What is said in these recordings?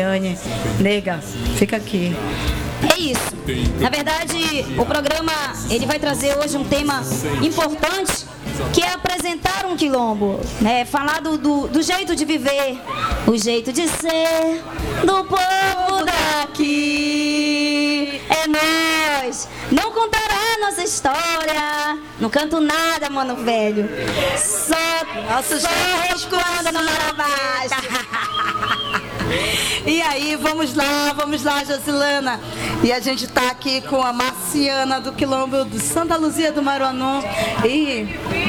Daiane. Nega, fica aqui. É isso. Na verdade, o programa ele vai trazer hoje um tema importante, que é apresentar um quilombo, né? Falar do jeito de viver, o jeito de ser do povo daqui. É nós. Não contará nossa história. Não canto nada, mano velho. Só responda no Marabás. E aí, vamos lá, Josilana. E a gente tá aqui com a Marciana do Quilombo de Santa Luzia do Maruanu. E...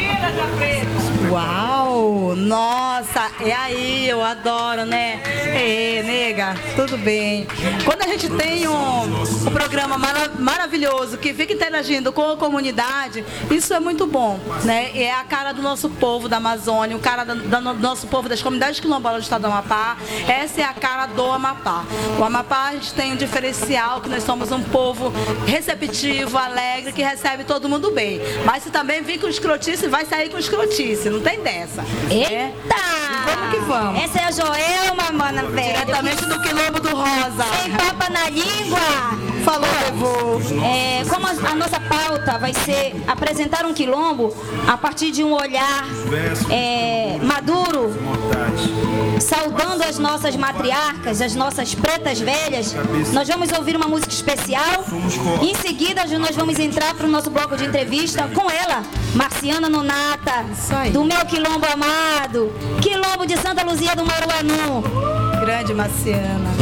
Uau! Nossa, é aí, eu adoro, né? Nega, tudo bem. Quando a gente tem um programa maravilhoso que fica interagindo com a comunidade, isso é muito bom, né? É a cara do nosso povo da Amazônia, o cara do nosso povo das comunidades quilombolas do estado do Amapá. Essa é a cara do Amapá. O Amapá, a gente tem um diferencial, que nós somos um povo receptivo, alegre, que recebe todo mundo bem. Mas se também vir com escrotice, vai sair com escrotice, não tem dessa. Eita! Vamos que vamos. Essa é a Joelma, mana velha. Diretamente do Quilombo do Rosa. Sem papa na língua. Falou, levou. Como a nossa pauta vai ser apresentar um quilombo a partir de um olhar maduro, saudando as nossas matriarcas, as nossas pretas velhas, nós vamos ouvir uma música especial. Em seguida, nós vamos entrar para o nosso bloco de entrevista com ela, Marciana Nonata, do meu quilombo amado, Quilombo de Santa Luzia do Maruanu. Grande Marciana.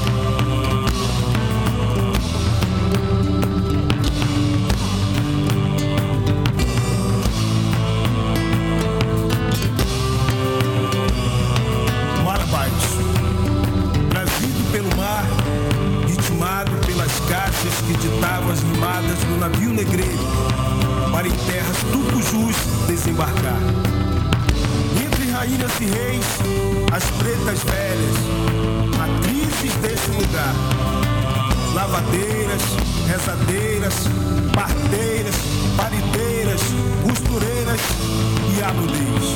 Que ditavam as rimadas no navio negreiro para em terras tucujus desembarcar. Entre rainhas e reis, as pretas velhas, matrizes desse lugar, lavadeiras, rezadeiras, parteiras, parideiras, costureiras e amudez.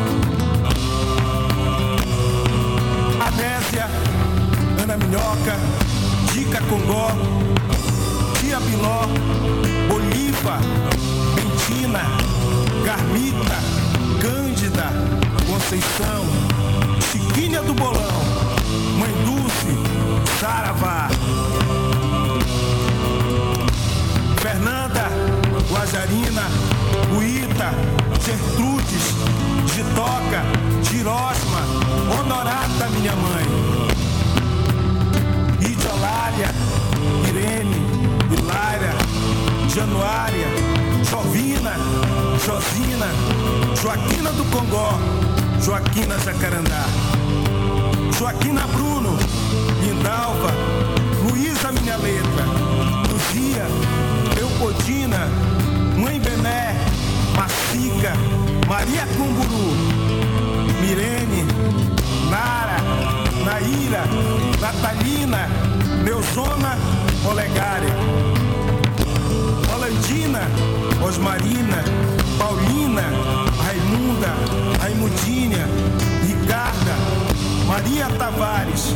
Adésia, Ana Minhoca, Dica Congó, Tia Biló, Oliva, Bentina, Carmita, Cândida, Conceição, Chiquinha do Bolão, Mãe Dulce, Saravá, Fernanda, Guajarina, Guita, Gertrudes, Gitoca, Girosma, Honorata, minha mãe, Idiolária, Irene, Hilária, Januária, Jovina, Josina, Joaquina do Congó, Joaquina Jacarandá, Joaquina Bruno, Lindalva, Luísa minha letra, Luzia, Leopoldina, Mãe Bené, Macica, Maria Cumburu, Mirene, Nara, Naíra, Natalina, Neuzona, Olegária, Holandina, Osmarina, Paulina, Raimunda, Raimundinha, Ricarda, Maria Tavares,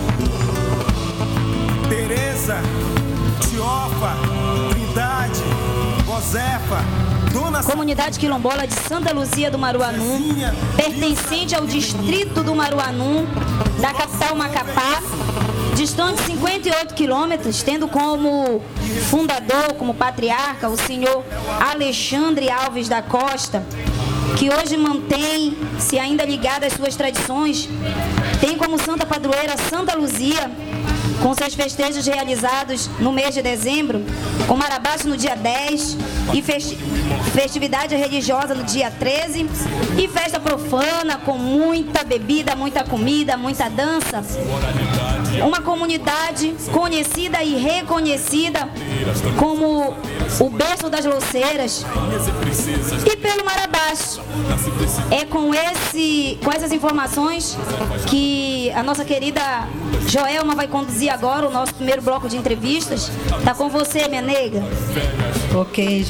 Tereza, Tiofa, Trindade, Josefa, Dona Comunidade quilombola de Santa Luzia do Maruanu, pertencente ao distrito do Maruanu, da capital Macapá, distante 58 quilômetros, tendo como fundador, como patriarca, o senhor Alexandre Alves da Costa, que hoje mantém-se ainda ligado às suas tradições, tem como santa padroeira Santa Luzia, com seus festejos realizados no mês de dezembro, com Marabás no dia 10 e festividade religiosa no dia 13 e festa profana com muita bebida, muita comida, muita dança. Uma comunidade conhecida e reconhecida como o berço das louceiras e pelo Marabás. É com essas informações que a nossa querida Joelma vai conduzir agora o nosso primeiro bloco de entrevistas. Tá com você, minha nega. Ok,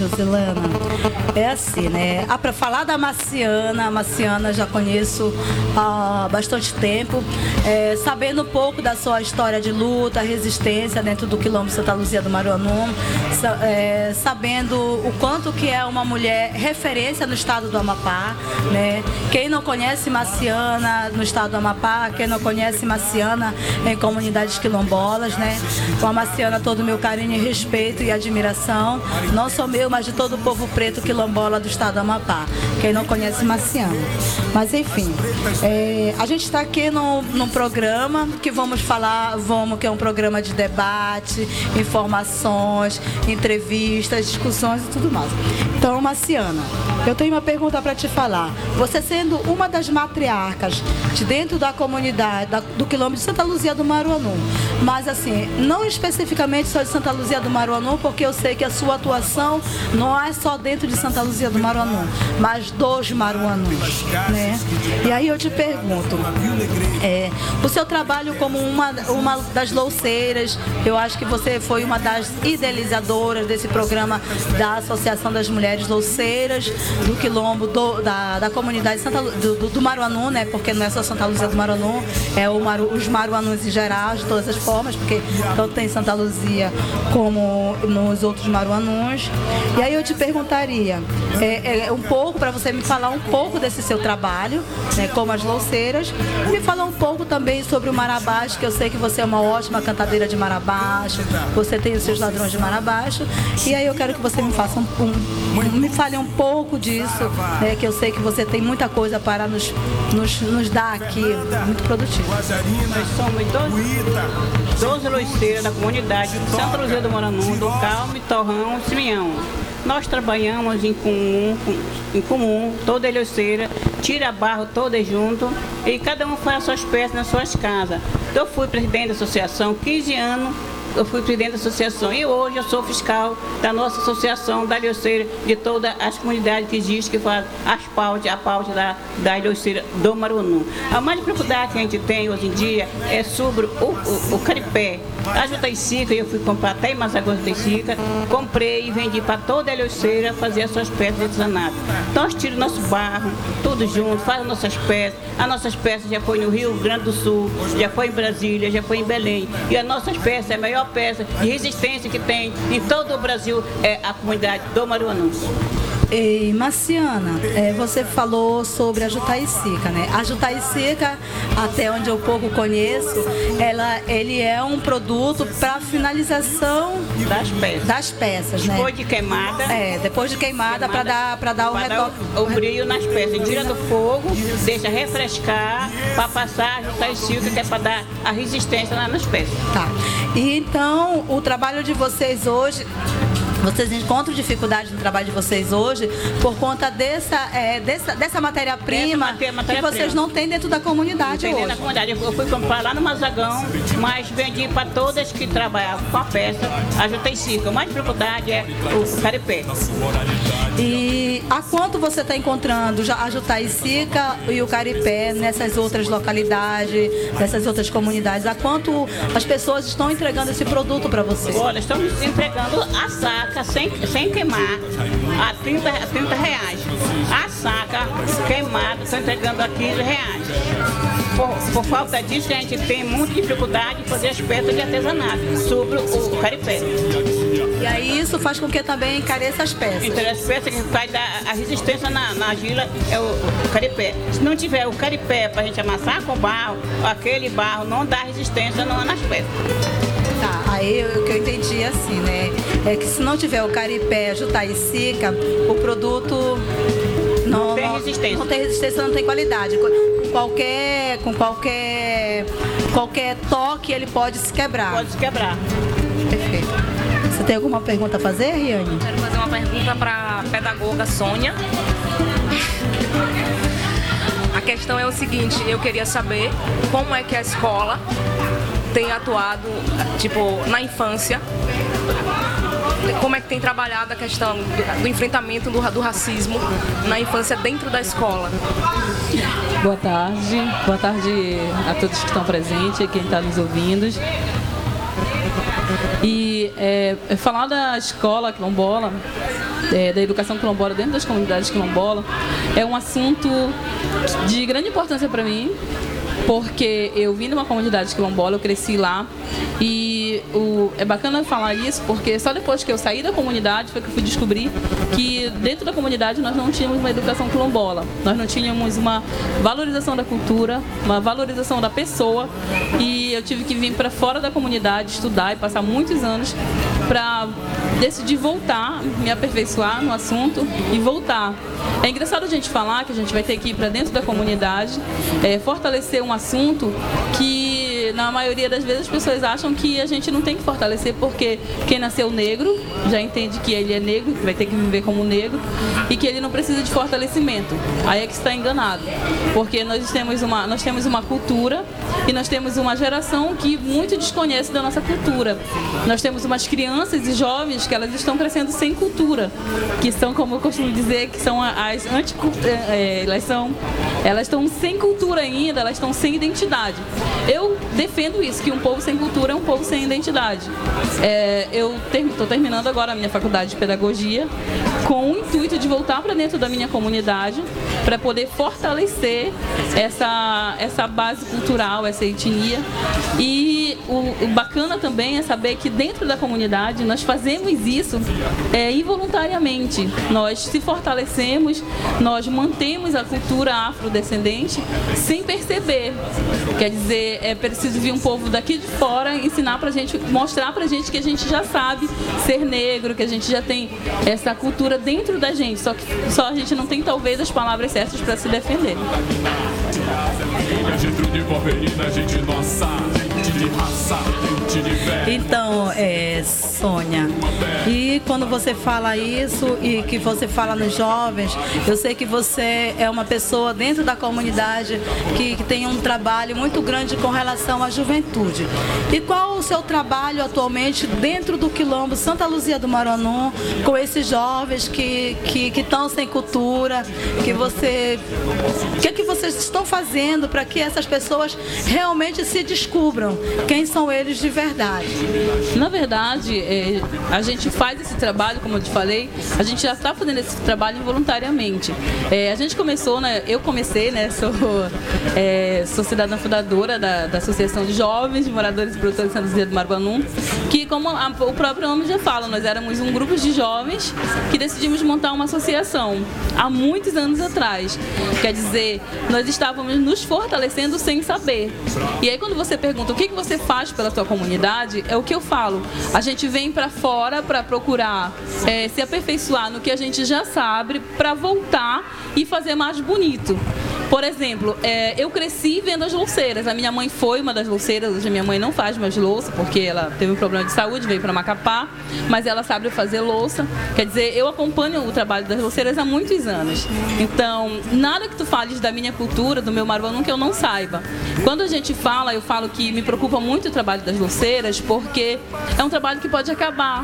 Josilana, é assim, né? Para falar da Marciana, a Marciana já conheço há bastante tempo, sabendo um pouco da sua história de luta, resistência dentro do Quilombo Santa Luzia do Maruanum, sabendo o quanto que é uma mulher referência no estado do Amapá, né? Quem não conhece Marciana no estado do Amapá, quem não conhece Marciana em comunidades quilombolas, né? Com a Marciana todo o meu carinho e respeito e admiração, não só meu, mas de todo o povo preto quilombola do estado do Amapá. Quem não conhece Marciana. Mas enfim, a gente está aqui num programa que que é um programa de debate, informações, entrevistas, discussões e tudo mais. Então, Marciana, eu tenho uma pergunta para te falar. Você sendo uma das matriarcas de dentro da comunidade do Quilombo de Santa Luzia do Maruanum, mas assim, não especificamente só de Santa Luzia do Maruanum, porque eu sei que a sua atuação não é só dentro de Santa Luzia do Maruanum, mas dos Maruanuns, né? E aí eu te pergunto, o seu trabalho como uma das louceiras, eu acho que você foi uma das idealizadoras desse programa da Associação das Mulheres Louceiras do Quilombo, da comunidade do Maruanum, né? Porque não é só Santa Luzia do Maruanum, os Maruanuns em geral, de todas as formas, porque tanto tem Santa Luzia como nos outros Maruanuns. E aí eu te perguntaria, um pouco, para você me falar um pouco desse seu trabalho, né, como as louceiras, e me falar um pouco também sobre o Marabaixo, que eu sei que você é uma ótima cantadeira de Marabaixo, você tem os seus ladrões de Marabaixo, e aí eu quero que você me faça me fale um pouco disso, né, que eu sei que você tem muita coisa para nos dar aqui, muito produtivo. Nós somos 12 louceiras da comunidade de Santa Luzia do Maruanum, do Calme, Torrão e Simeão. Nós trabalhamos em comum, toda louceira, tira barro todas junto e cada um faz as suas peças nas suas casas. Eu fui presidente da associação 15 anos. Eu fui presidente da associação e hoje eu sou fiscal da nossa associação da Ilhoceira, de todas as comunidades que existem, que fazem a pauta da Ilhoceira do Maruanum. A mais dificuldade que a gente tem hoje em dia é sobre o caripé. A Jutaicica, eu fui comprar até em Mazagosto de Jutaicica, comprei e vendi para toda a Ilhoceira fazer as suas peças de artesanato. Então nós tiramos nosso barro, tudo junto, faz as nossas peças. As nossas peças já foi no Rio Grande do Sul, já foi em Brasília, já foi em Belém. E as nossas peças, a maior peça de resistência que tem em todo o Brasil é a comunidade do Maruanum. E Marciana, você falou sobre a Jutaicica, né? A Jutaicica, até onde eu pouco conheço, ele é um produto para finalização das peças, né? Depois de queimada. Depois de queimada para dar o brilho nas peças. Tira do fogo, deixa refrescar para passar a Jutaicica, que é para dar a resistência lá nas peças. Tá. E então, o trabalho de vocês hoje, vocês encontram dificuldade no trabalho de vocês hoje por conta dessa matéria-prima que vocês não têm dentro da comunidade hoje? Na comunidade. Eu fui comprar lá no Mazagão, mas vendi para todas que trabalhavam com a peça, a Jutaicica. A mais dificuldade é o caripé. E a quanto você está encontrando a Jutaicica e o caripé nessas outras localidades, nessas outras comunidades? A quanto as pessoas estão entregando esse produto para vocês? Olha, estamos entregando a saca sem queimar a 30 reais. A saca queimada estão entregando a 15 reais. Por falta disso, a gente tem muita dificuldade de fazer as peças de artesanato sobre o caripé. E aí isso faz com que também encareça as peças. Então as peças que vai dar a resistência na argila é o caripé. Se não tiver o caripé para a gente amassar com barro, aquele barro não dá resistência nas peças. Tá, aí o que eu entendi assim, né? É que se não tiver o caripé, a Jutaicica, o produto não tem resistência. Não tem resistência, não tem qualidade. Com qualquer toque ele pode se quebrar. Pode se quebrar. Perfeito. Você tem alguma pergunta a fazer, Riane? Quero fazer uma pergunta para a pedagoga Sônia. A questão é o seguinte, eu queria saber como é que a escola tem atuado, na infância, como é que tem trabalhado a questão do enfrentamento do racismo na infância dentro da escola. Boa tarde a todos que estão presentes e quem está nos ouvindo. E falar da escola quilombola, da educação quilombola dentro das comunidades quilombolas é um assunto de grande importância para mim, porque eu vim de uma comunidade quilombola, eu cresci lá e é bacana falar isso porque só depois que eu saí da comunidade foi que eu fui descobrir que dentro da comunidade nós não tínhamos uma educação quilombola, nós não tínhamos uma valorização da cultura, uma valorização da pessoa, e eu tive que vir para fora da comunidade estudar e passar muitos anos para decidir voltar, me aperfeiçoar no assunto e voltar. É engraçado a gente falar que a gente vai ter que ir para dentro da comunidade, fortalecer um assunto que na maioria das vezes as pessoas acham que a gente não tem que fortalecer porque quem nasceu negro já entende que ele é negro, vai ter que viver como negro e que ele não precisa de fortalecimento. Aí é que está enganado, porque nós temos uma cultura e nós temos uma geração que muito desconhece da nossa cultura. Nós temos umas crianças e jovens que elas estão crescendo sem cultura, que são, como eu costumo dizer, que são as elas estão sem cultura ainda, elas estão sem identidade. Eu defendo isso, que um povo sem cultura é um povo sem identidade. Eu estou terminando agora a minha faculdade de pedagogia com o intuito de voltar para dentro da minha comunidade para poder fortalecer essa base cultural, essa etnia. E o bacana também é saber que dentro da comunidade nós fazemos isso involuntariamente. Nós se fortalecemos, nós mantemos a cultura afrodescendente sem perceber. Quer dizer, é preciso vir um povo daqui de fora ensinar pra gente, mostrar pra gente que a gente já sabe ser negro, que a gente já tem essa cultura dentro da gente, só a gente não tem talvez as palavras certas para se defender. Então, Sônia, e quando você fala isso e que você fala nos jovens, eu sei que você é uma pessoa dentro da comunidade que tem um trabalho muito grande com relação à juventude. E qual o seu trabalho atualmente dentro do Quilombo Santa Luzia do Maranhão com esses jovens que estão sem cultura, o que vocês estão fazendo para que essas pessoas realmente se descubram quem são eles de verdade? Na verdade, a gente faz esse trabalho, como eu te falei, a gente já está fazendo esse trabalho involuntariamente. A gente começou, eu comecei, sou cidadã fundadora da Associação de Jovens de Moradores e Produtores de Santa Luzia do Maranhão, que, como o próprio nome já fala, nós éramos um grupo de jovens que decidimos montar uma associação há muitos anos atrás. Quer dizer, nós estávamos nos fortalecendo sem saber. E aí quando você pergunta o que você faz pela sua comunidade, é o que eu falo. A gente vem para fora para procurar se aperfeiçoar no que a gente já sabe, para voltar e fazer mais bonito. Por exemplo, eu cresci vendo as louceiras. A minha mãe foi uma das louceiras. Hoje a minha mãe não faz mais louça, porque ela teve um problema de saúde, veio para Macapá, mas ela sabe fazer louça. Quer dizer, eu acompanho o trabalho das louceiras há muitos anos. Então, nada que tu fales da minha cultura, do meu Maranhão, que eu não saiba. Quando a gente fala, eu falo que me preocupa muito o trabalho das louceiras, porque é um trabalho que pode acabar.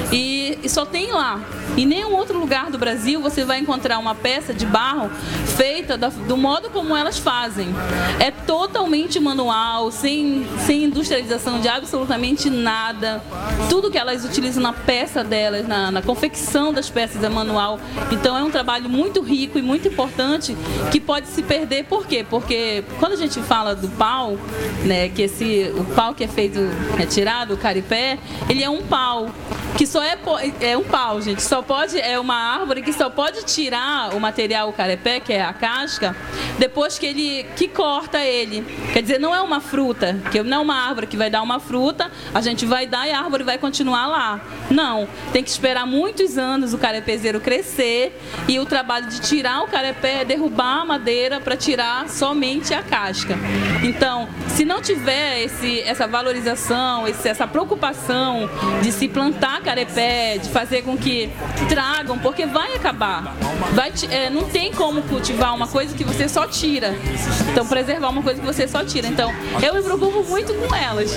E só tem lá. Em nenhum outro lugar do Brasil você vai encontrar uma peça de barro feita do modo como elas fazem. É totalmente manual, sem industrialização de absolutamente nada. Tudo que elas utilizam na peça delas, na confecção das peças é manual. Então é um trabalho muito rico e muito importante que pode se perder. Por quê? Porque quando a gente fala do pau, que o pau que é feito, tirado, o caripé, ele é um pau. Que só é um pau, gente. É uma árvore que só pode tirar o material, o carepé, que é a casca, depois que corta ele. Quer dizer, não é uma fruta, que não é uma árvore que vai dar uma fruta, a gente vai dar e a árvore vai continuar lá. Não, tem que esperar muitos anos o carepezeiro crescer, e o trabalho de tirar o carepé é derrubar a madeira para tirar somente a casca. Então, se não tiver essa valorização, essa preocupação de se plantar carepé, de fazer com que tragam, porque vai acabar. Não tem como cultivar uma coisa que você só tira. Então, preservar uma coisa que você só tira. Então, eu me preocupo muito com elas.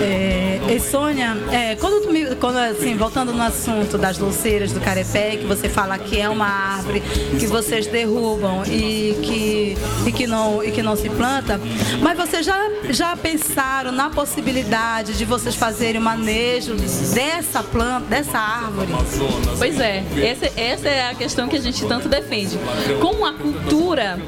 E Sônia, quando assim, voltando no assunto das louceiras do carepé, que você fala que é uma árvore que vocês derrubam e que não se planta, mas vocês já pensaram na possibilidade de vocês fazerem o manejo dessa planta dessa árvore. Pois é, essa é a questão que a gente tanto defende. Como a cultura,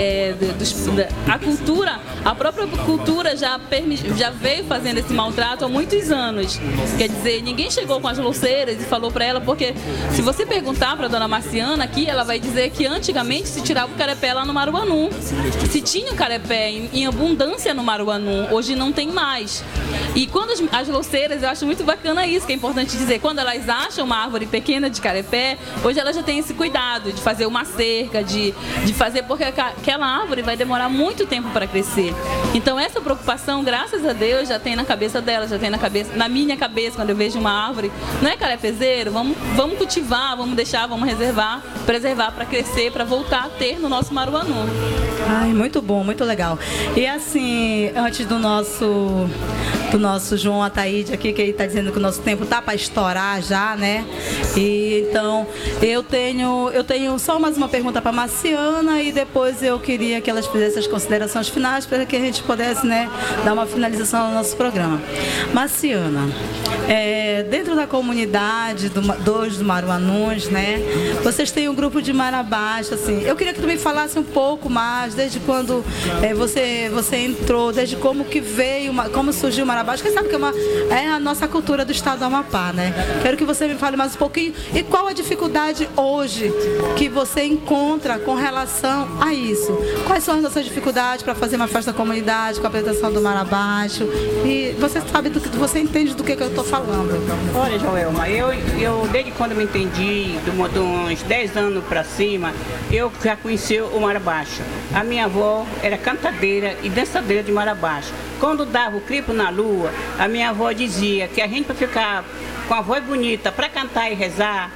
a própria cultura já veio fazendo esse maltrato há muitos anos. Quer dizer, ninguém chegou com as louceiras e falou para ela, porque se você perguntar para a dona Marciana aqui, ela vai dizer que antigamente se tirava o carepé lá no Maruanu. Se tinha o carepé em abundância no Maruanu, hoje não tem mais. E quando as louceiras, eu acho muito bacana isso, que é importante dizer, quando elas acham uma árvore pequena de carepé, hoje elas já têm esse cuidado de fazer uma cerca, de fazer, porque aquela árvore vai demorar muito tempo para crescer. Então essa preocupação, graças a Deus, já tem na cabeça dela, já tem na minha cabeça, quando eu vejo uma árvore, não é carepezeiro, vamos cultivar, vamos deixar, vamos reservar, preservar para crescer, para voltar a ter no nosso Maruanu. Ai, muito bom, muito legal. E assim, antes do nosso João Ataíde aqui, que ele está dizendo que o nosso tempo tá para estourar já, né? E então eu tenho só mais uma pergunta para Marciana e depois eu queria que elas fizessem as considerações finais para que a gente pudesse, né, dar uma finalização ao nosso programa. Marciana, dentro da comunidade dos Maruanus, né? Vocês têm um grupo de Marabás, assim. Eu queria que tu me falasse um pouco mais, desde quando você entrou, desde como que veio, como surgiu o Marabás, que sabe que é a nossa cultura do estado do Amapá, né? Quero que você me fale mais um pouquinho e qual a dificuldade hoje que você encontra com relação a isso. Quais são as nossas dificuldades para fazer uma festa da comunidade com a apresentação do Marabás? E você sabe você entende do que eu estou falando. Olha, Joelma, eu desde quando eu me entendi, de uns 10 anos para cima, eu já conheci o Marabás. A minha avó era cantadeira e dançadeira de Marabás. Quando dava o cripo na lua, a minha avó dizia que a gente, para ficar com a voz bonita, para cantar e rezar,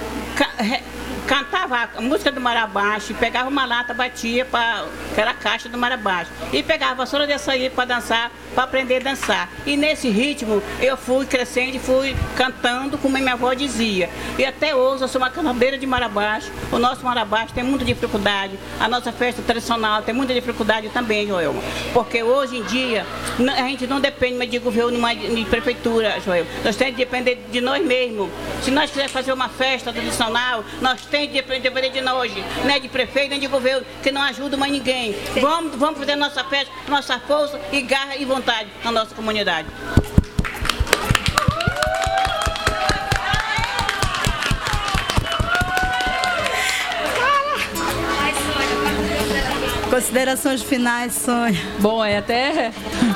cantava a música do Marabás, pegava uma lata, batia para aquela caixa do Marabás e pegava a vassoura de açaí para dançar, para aprender a dançar. E nesse ritmo eu fui crescendo e fui cantando como a minha avó dizia. E até hoje eu sou uma cantadeira de Marabás. O nosso Marabás tem muita dificuldade, a nossa festa tradicional tem muita dificuldade também, Joelma. Porque hoje em dia a gente não depende mais de governo, de prefeitura, Joel. Nós temos que depender de nós mesmos. Se nós quisermos fazer uma festa tradicional, nós temos que depender de nós, nem de prefeito, nem de governo, que não ajuda mais ninguém. Vamos fazer nossa festa, nossa força e garra e vontade na nossa comunidade. Considerações finais, Sônia. Bom, até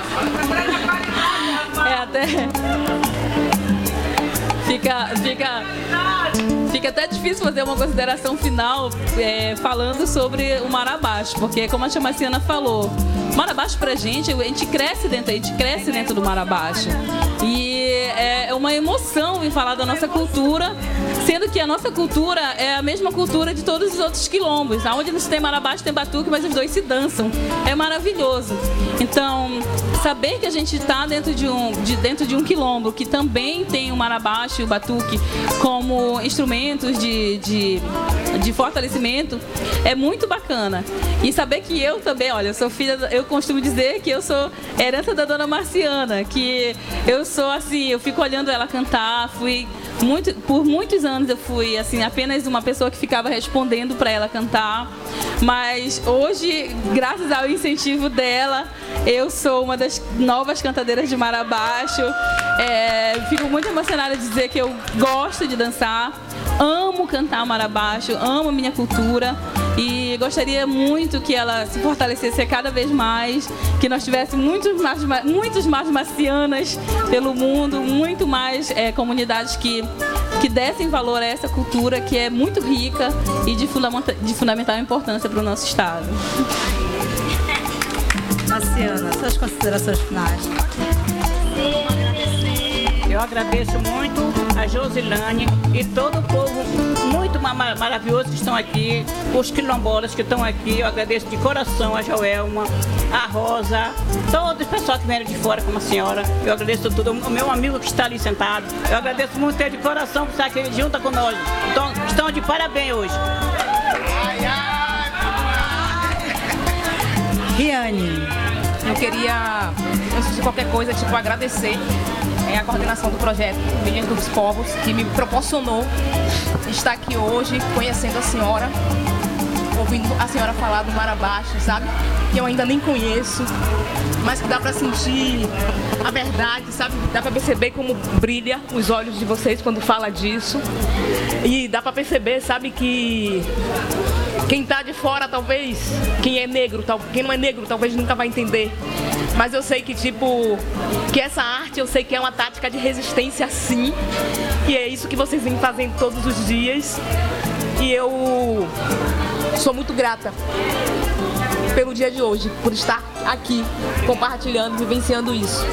fica até difícil fazer uma consideração final falando sobre o Marabás, porque como a tia Marciana falou, o Marabás pra gente, a gente cresce dentro do Marabás. E é uma emoção em falar da nossa cultura, sendo que a nossa cultura é a mesma cultura de todos os outros quilombos. Onde não se tem Marabás, tem batuque, mas os dois se dançam. É maravilhoso. Então, saber que a gente está dentro de um quilombo que também tem o Marabás e o batuque como instrumentos de fortalecimento é muito bacana. E saber que eu também, olha, eu sou filha, eu costumo dizer que eu sou herança da dona Marciana, que eu sou assim, eu fico olhando ela cantar, por muitos anos eu fui assim, apenas uma pessoa que ficava respondendo para ela cantar, mas hoje, graças ao incentivo dela, eu sou uma das novas cantadeiras de Marabás. Fico muito emocionada de dizer que eu gosto de dançar, amo cantar Marabás, amo a minha cultura e gostaria muito que ela se fortalecesse cada vez mais, que nós tivéssemos muitos mais marcianas pelo mundo, muito mais comunidades que dessem valor a essa cultura que é muito rica e de fundamental importância para o nosso estado. Marciana, suas considerações finais. Eu agradeço muito a Josilane e todo o povo muito maravilhoso que estão aqui, os quilombolas que estão aqui. Eu agradeço de coração a Joelma, a Rosa, todo o pessoal que vem de fora como a senhora. Eu agradeço tudo. O meu amigo que está ali sentado, eu agradeço muito ele de coração por estar aqui junto com nós. Então, estão de parabéns hoje. Riane. Eu queria, antes de qualquer coisa, agradecer a coordenação do projeto Meninas dos Povos, que me proporcionou estar aqui hoje, conhecendo a senhora, ouvindo a senhora falar do Mar Abaixo, sabe? Que eu ainda nem conheço, mas que dá pra sentir a verdade, sabe? Dá pra perceber como brilha os olhos de vocês quando fala disso. E dá pra perceber, sabe, que quem tá de fora, talvez, quem é negro, quem não é negro, talvez nunca vai entender. Mas eu sei que, tipo, que essa arte, eu sei que é uma tática de resistência, sim. E é isso que vocês vêm fazendo todos os dias. E eu sou muito grata pelo dia de hoje, por estar aqui, compartilhando, vivenciando isso.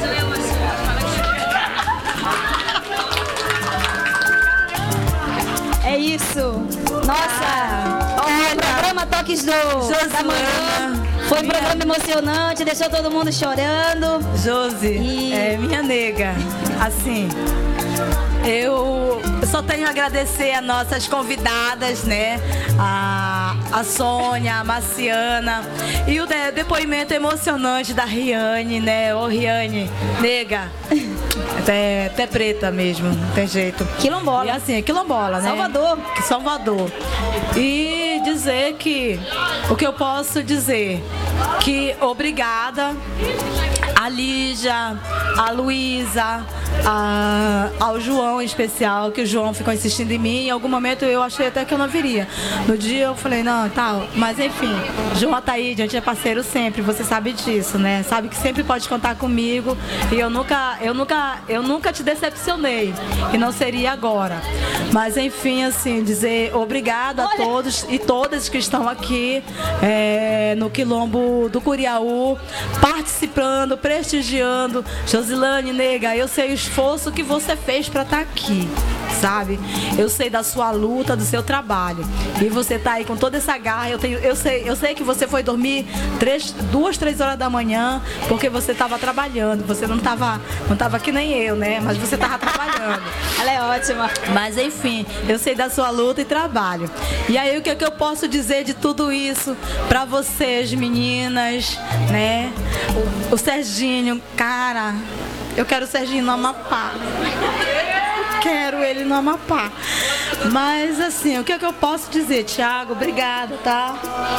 É isso. Nossa, olha, o programa Toques da Manhã foi um programa emocionante, deixou todo mundo chorando. Josi, minha nega, assim, eu só tenho a agradecer a nossas convidadas, né? A Sônia, a Marciana e o depoimento emocionante da Riane, né? Ô Riane, nega, até preta mesmo, não tem jeito. Quilombola. E assim, é quilombola, né? Salvador. E dizer que, o que eu posso dizer, que obrigada a Lígia, a Luísa, ao João em especial, que o João ficou insistindo em mim. Em algum momento eu achei até que eu não viria. No dia eu falei, não, e tal. Mas enfim, João Ataíde, a gente é parceiro sempre, você sabe disso, né? Sabe que sempre pode contar comigo. E eu nunca te decepcionei. E não seria agora. Mas enfim, assim, dizer obrigado a todos e todas que estão aqui no Quilombo do Curiaú, participando, prestigiando. Josilane, nega, eu sei o esforço que você fez para estar aqui, sabe? Eu sei da sua luta, do seu trabalho. E você tá aí com toda essa garra. Eu sei que você foi dormir 2, 3 horas da manhã porque você estava trabalhando. Você não tava que nem eu, né? Mas você estava trabalhando. Ela é ótima. Mas enfim, eu sei da sua luta e trabalho. E aí o que é que eu posso dizer de tudo isso para vocês, meninas, né? O Serginho, cara, eu quero o Serginho no Amapá. Quero ele no Amapá. Mas assim, o que é que eu posso dizer, Thiago? Obrigada, tá?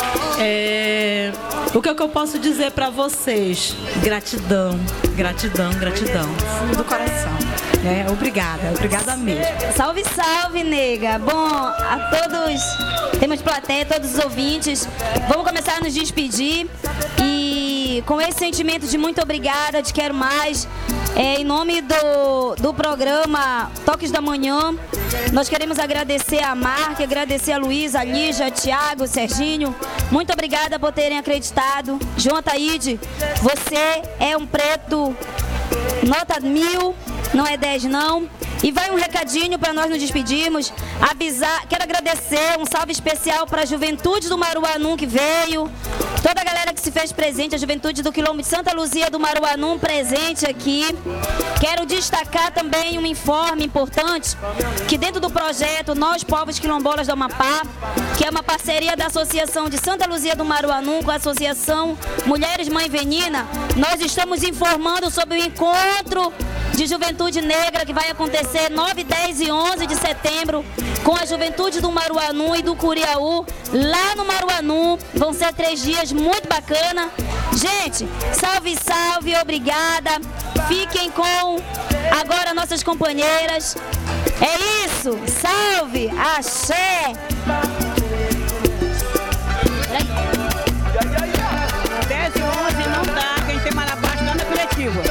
O que é que eu posso dizer pra vocês? Gratidão, gratidão, gratidão. Fundo do coração. Obrigada mesmo. Salve, salve, nega. Bom, a todos, temos plateia, todos os ouvintes, vamos começar a nos despedir. E com esse sentimento de muito obrigada, de quero mais, em nome do programa Toques da Manhã, nós queremos agradecer a Marca, agradecer a Luísa, a Lígia, a Thiago, o Serginho. Muito obrigada por terem acreditado. João Ataíde, você é um preto nota 1000, não é 10 não. E vai um recadinho para nós nos despedirmos. Quero agradecer, um salve especial para a juventude do Maruanum que veio, toda a galera que se fez presente, a juventude do Quilombo de Santa Luzia do Maruanum presente aqui. Quero destacar também um informe importante, que dentro do projeto Nós Povos Quilombolas do Amapá, que é uma parceria da Associação de Santa Luzia do Maruanum com a Associação Mulheres Mãe Venina, nós estamos informando sobre o encontro de Juventude Negra que vai acontecer 9, 10 e 11 de setembro com a juventude do Maruanum e do Curiaú lá no Maruanum. Vão ser 3 dias muito bacana. Gente, salve, salve, obrigada. Fiquem com agora nossas companheiras. É isso, salve, axé. 10 e 11 não dá, quem tem mais abaixo não é coletivo.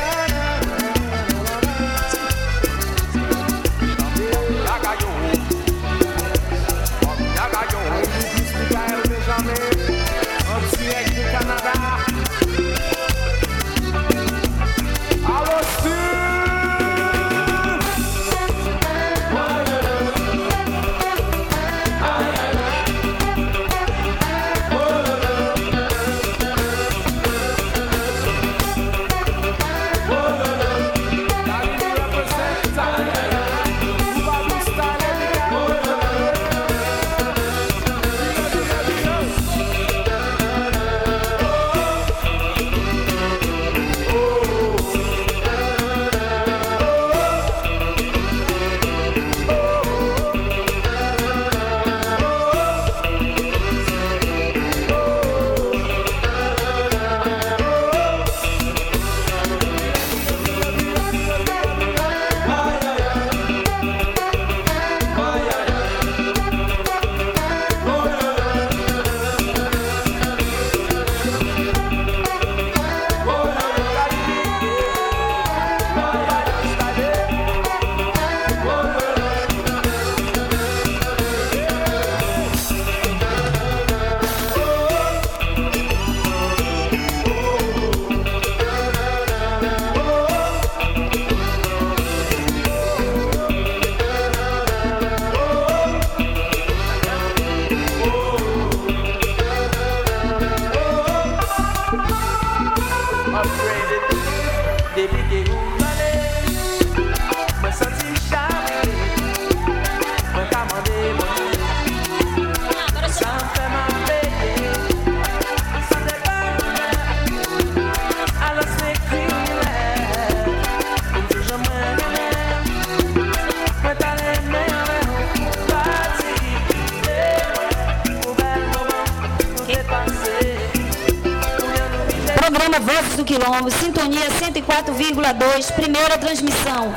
Vozes do Quilombo, sintonia 104,2, primeira transmissão.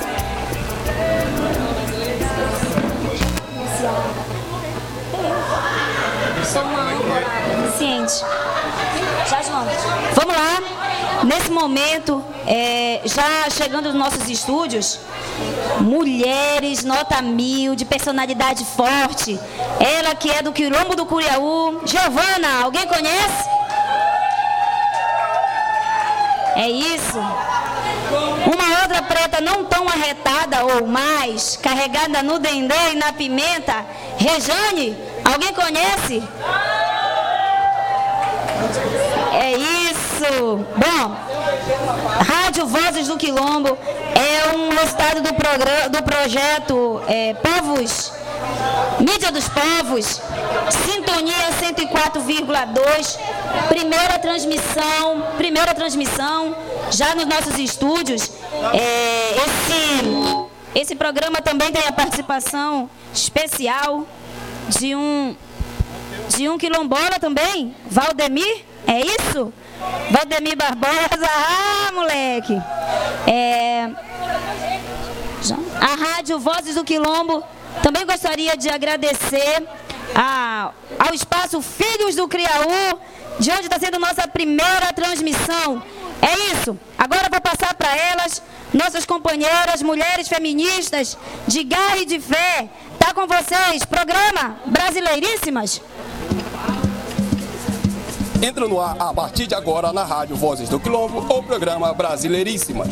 Sou uma âncora ciente. Vamos lá. Nesse momento, já chegando nos nossos estúdios, mulheres nota 1000, de personalidade forte. Ela que é do Quilombo do Curiaú. Giovana, alguém conhece? É isso. Uma outra preta não tão arretada ou mais, carregada no dendê e na pimenta. Rejane, alguém conhece? É isso. Bom, Rádio Vozes do Quilombo é um resultado do projeto Povos, Mídia dos Povos, sintonia 104,2, primeira transmissão, já nos nossos estúdios. Esse programa também tem a participação especial de um quilombola também, Valdemir, é isso? Valdemir Barbosa, moleque! A Rádio Vozes do Quilombo também gostaria de agradecer ao Espaço Filhos do Criaú, de onde está sendo nossa primeira transmissão. É isso. Agora vou passar para elas, nossas companheiras, mulheres feministas de garra e de fé. Tá com vocês, programa Brasileiríssimas. Entra no ar a partir de agora na Rádio Vozes do Quilombo, o programa Brasileiríssimas.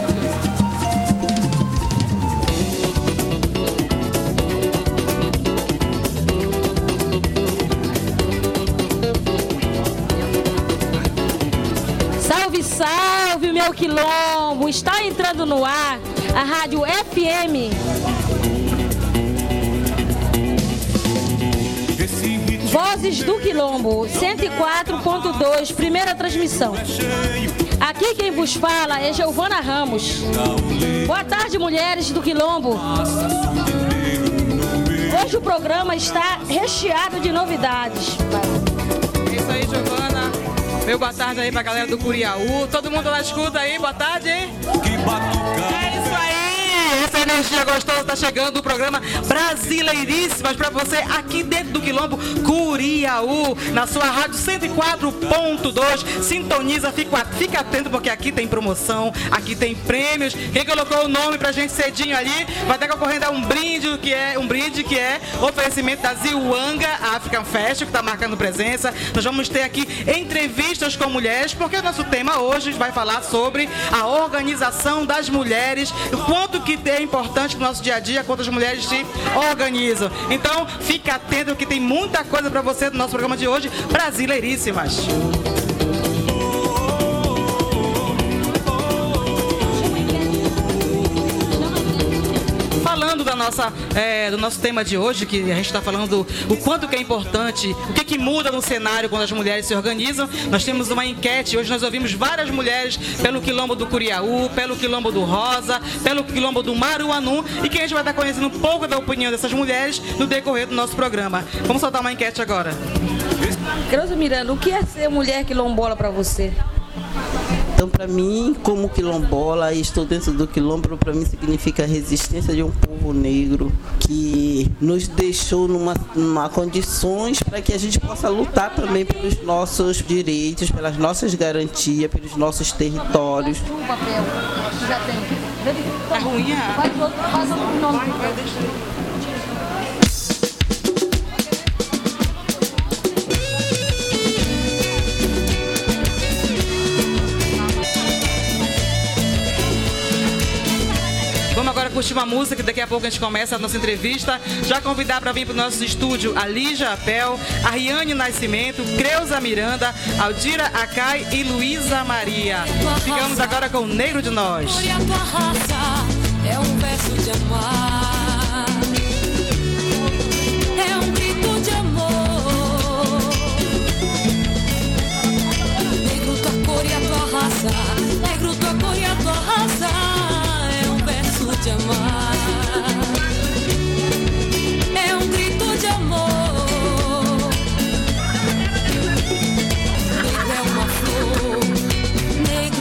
Salve, salve, meu Quilombo! Está entrando no ar a Rádio FM. Vozes do Quilombo, 104.2, primeira transmissão. Aqui quem vos fala é Giovana Ramos. Boa tarde, mulheres do Quilombo. Hoje o programa está recheado de novidades. É isso aí, Giovana. Meu boa tarde aí pra galera do Curiaú. Todo mundo lá escuta aí, boa tarde, hein? É isso aí! Essa energia gostosa tá chegando, o programa Brasileiríssimas pra você aqui dentro do Quilombo Curiaú, na sua rádio 104.2. Sintoniza, fica atento porque aqui tem promoção, aqui tem prêmios. Quem colocou o nome pra gente cedinho ali vai estar concorrendo a um brinde que é oferecimento da Ziwanga African Festival, que tá marcando presença. Nós vamos ter aqui entrevistas com mulheres, porque o nosso tema hoje vai falar sobre a organização das mulheres, o quanto que é importante no nosso dia a dia, quanto as mulheres se organizam. Então, fica atento que tem muita coisa para você no nosso programa de hoje, Brasileiríssimas. Falando do nosso tema de hoje, que a gente está falando o quanto que é importante, o que muda no cenário quando as mulheres se organizam. Nós temos uma enquete, hoje nós ouvimos várias mulheres pelo Quilombo do Curiaú, pelo Quilombo do Rosa, pelo Quilombo do Maruanu, e que a gente vai estar conhecendo um pouco da opinião dessas mulheres no decorrer do nosso programa. Vamos soltar uma enquete agora. Creuza Miranda, o que é ser mulher quilombola para você? Então, para mim, como quilombola, e estou dentro do quilombo, para mim significa a resistência de um povo negro que nos deixou numa condições para que a gente possa lutar também pelos nossos direitos, pelas nossas garantias, pelos nossos territórios. Tá ruim, Vamos agora curtir uma música, que daqui a pouco a gente começa a nossa entrevista. Já convidar para vir para o nosso estúdio a Lígia Apel, a Riane Nascimento, Creuza Miranda, Aldira Acai e Luísa Maria. Ficamos agora com o Negro de Nós. A tua raça é um verso de amar, é um grito de amor. Negro, tua cor e a tua raça, negro, tua cor e a tua raça, é um verso de amar, é um grito de amor. Negro é uma flor, negro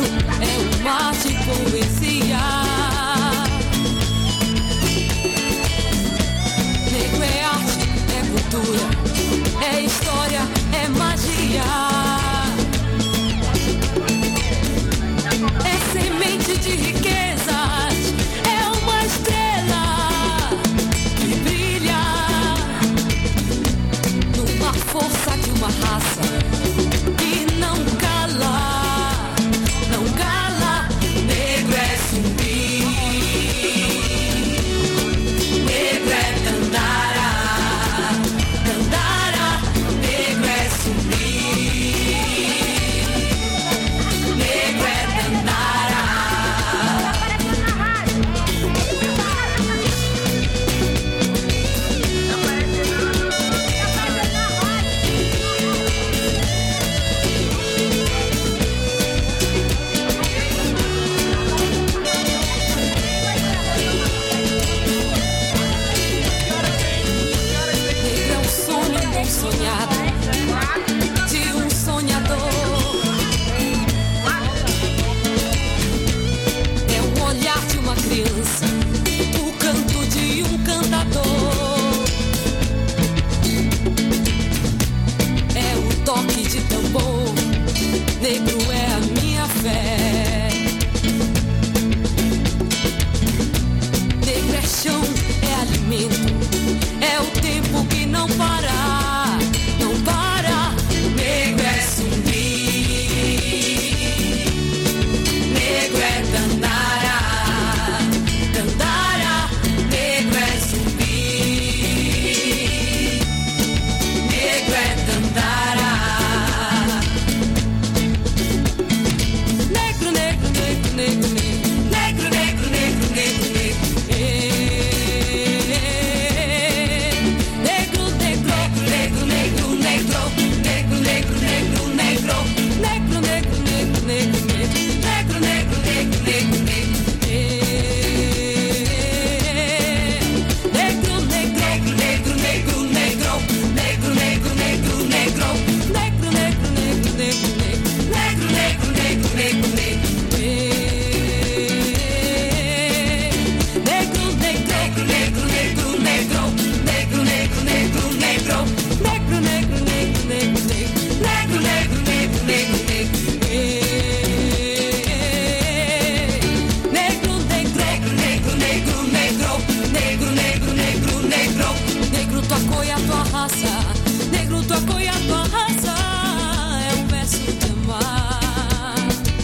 Negro, negro, negro, negro. Negro, tua cor e a tua raça. Negro, tua cor e a tua raça. É um verso de amar.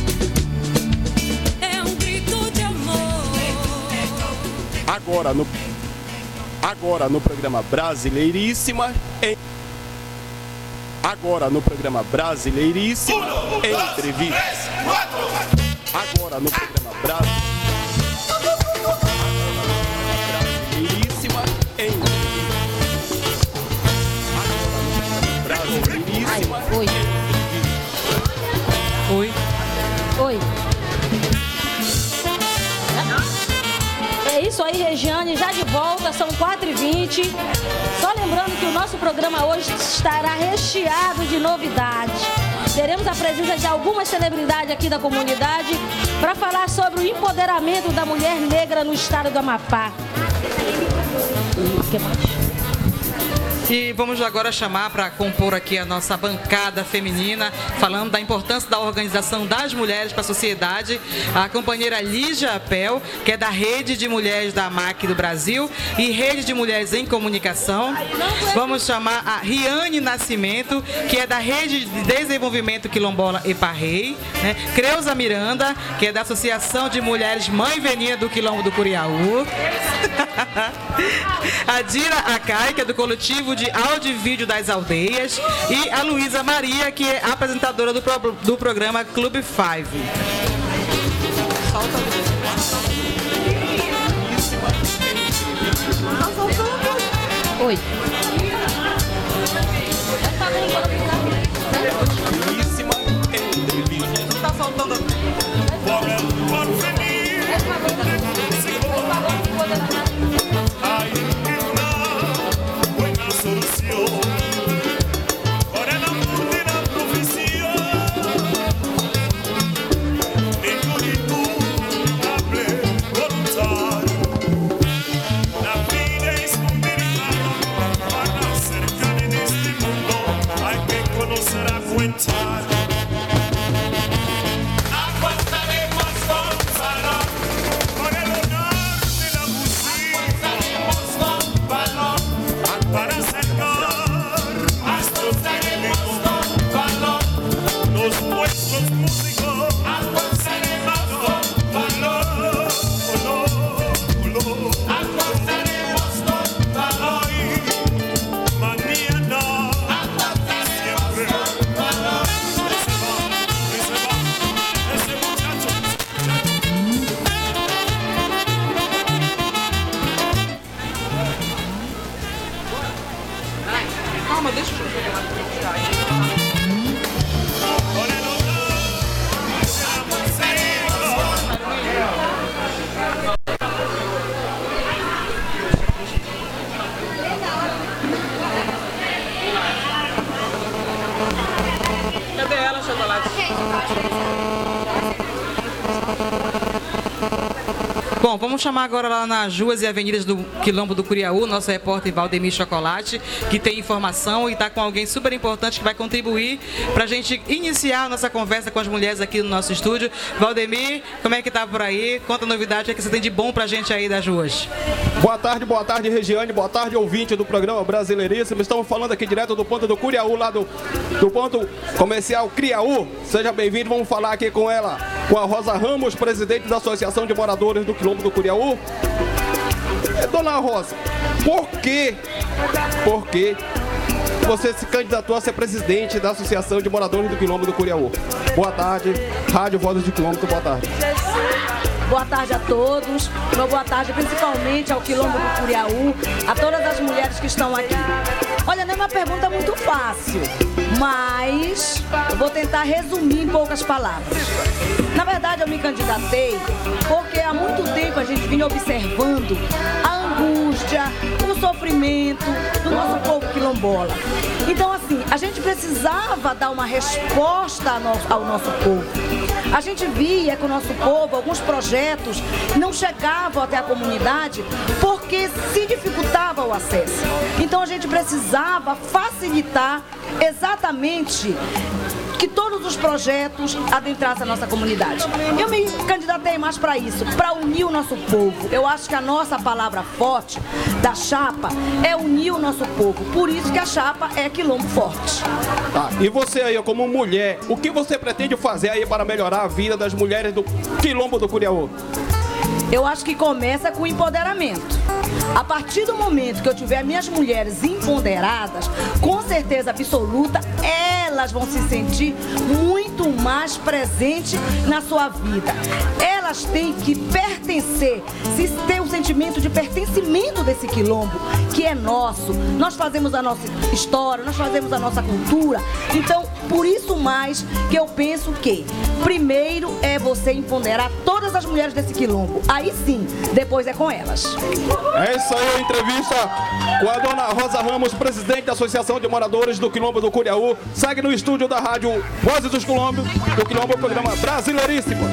É um grito de amor. Agora no programa Brasileiríssima, entrevistas. Agora no programa Brasileiríssima, Oi. Oi. Oi. É isso aí, Regiane, já de volta, são 4h20. Só lembrando que o nosso programa hoje estará recheado de novidades. Teremos a presença de algumas celebridades aqui da comunidade para falar sobre o empoderamento da mulher negra no estado do Amapá. O que mais? E vamos agora chamar para compor aqui a nossa bancada feminina, falando da importância da organização das mulheres para a sociedade, a companheira Lígia Apel, que é da Rede de Mulheres da AMAC do Brasil e Rede de Mulheres em Comunicação. Vamos chamar a Riane Nascimento, que é da Rede de Desenvolvimento Quilombola Eparrei, né? Creuza Miranda, que é da Associação de Mulheres Mãe Veninha do Quilombo do Curiaú. A Dira Acai, que é do coletivo de áudio e vídeo das aldeias, e a Luísa Maria, que é apresentadora do programa Clube 5. Oi. Tá faltando. Cadê ela, Chocolate? Bom, vamos chamar agora lá nas ruas e avenidas do Quilombo do Curiaú, nosso repórter Valdemir Chocolate, que tem informação e está com alguém super importante que vai contribuir para a gente iniciar a nossa conversa com as mulheres aqui no nosso estúdio. Valdemir, como é que tá por aí? Conta a novidade, o que você tem de bom para a gente aí das ruas. Boa tarde, Regiane, boa tarde, ouvinte do programa Brasileiríssimo. Estamos falando aqui direto do ponto do Curiaú, lá do ponto comercial Criaú. Seja bem-vindo, vamos falar aqui com ela, com a Rosa Ramos, presidente da Associação de Moradores do Quilombo do Curiaú. Dona Rosa, por que você se candidatou a ser presidente da Associação de Moradores do Quilombo do Curiaú? Boa tarde, Rádio Vozes do Quilombo, boa tarde. Boa tarde a todos, uma boa tarde principalmente ao Quilombo do Curiaú, a todas as mulheres que estão aqui. Olha, não é uma pergunta muito fácil, mas eu vou tentar resumir em poucas palavras. Na verdade, eu me candidatei porque há muito tempo a gente vinha observando a angústia, o sofrimento do nosso povo quilombola. Então, assim, a gente precisava dar uma resposta ao nosso povo. A gente via que o nosso povo, alguns projetos não chegavam até a comunidade porque se dificultava o acesso. Então a gente precisava facilitar exatamente que todos os projetos adentrassem a nossa comunidade. Eu me candidatei mais para isso, para unir o nosso povo. Eu acho que a nossa palavra forte da chapa é unir o nosso povo. Por isso que a chapa é Quilombo Forte. Tá. E você aí, como mulher, o que você pretende fazer aí para melhorar a vida das mulheres do Quilombo do Curiaú? Eu acho que começa com o empoderamento. A partir do momento que eu tiver minhas mulheres empoderadas, com certeza absoluta, elas vão se sentir muito mais presentes na sua vida. Elas têm que pertencer, se ter o sentimento de pertencimento desse quilombo, que é nosso. Nós fazemos a nossa história, nós fazemos a nossa cultura. Então, por isso mais que eu penso que primeiro é você empoderar todas as mulheres desse quilombo. Aí sim, depois é com elas. É isso aí, a entrevista com a dona Rosa Ramos, presidente da Associação de Moradores do Quilombo do Curiaú. Segue no estúdio da rádio Vozes dos Quilombos, do Quilombo, programa Brasileiríssimo.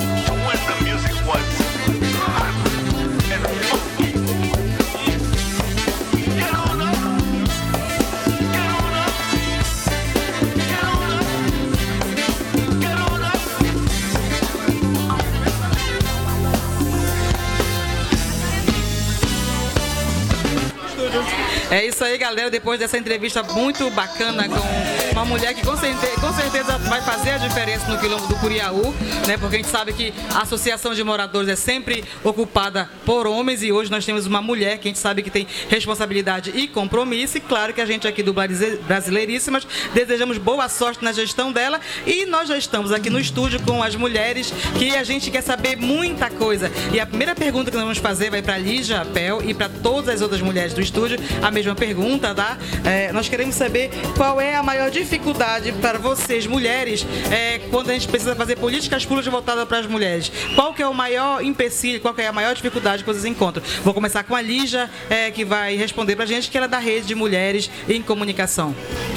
É isso aí, galera. Depois dessa entrevista muito bacana com uma mulher que com certeza vai fazer a diferença no Quilombo do Curiaú, né? Porque a gente sabe que a Associação de Moradores é sempre ocupada por homens e hoje nós temos uma mulher que a gente sabe que tem responsabilidade e compromisso. E claro que a gente aqui do Brasileiríssimas desejamos boa sorte na gestão dela e nós já estamos aqui no estúdio com as mulheres que a gente quer saber muita coisa. E a primeira pergunta que nós vamos fazer vai para a Lígia Apel e para todas as outras mulheres do estúdio. A mesma pergunta, tá? Nós queremos saber qual é a maior dificuldade para vocês, mulheres, quando a gente precisa fazer políticas públicas voltadas para as mulheres. Qual que é o maior empecilho, qual que é a maior dificuldade que vocês encontram? Vou começar com a Lígia, que vai responder para a gente, que ela é da Rede de Mulheres em Comunicação.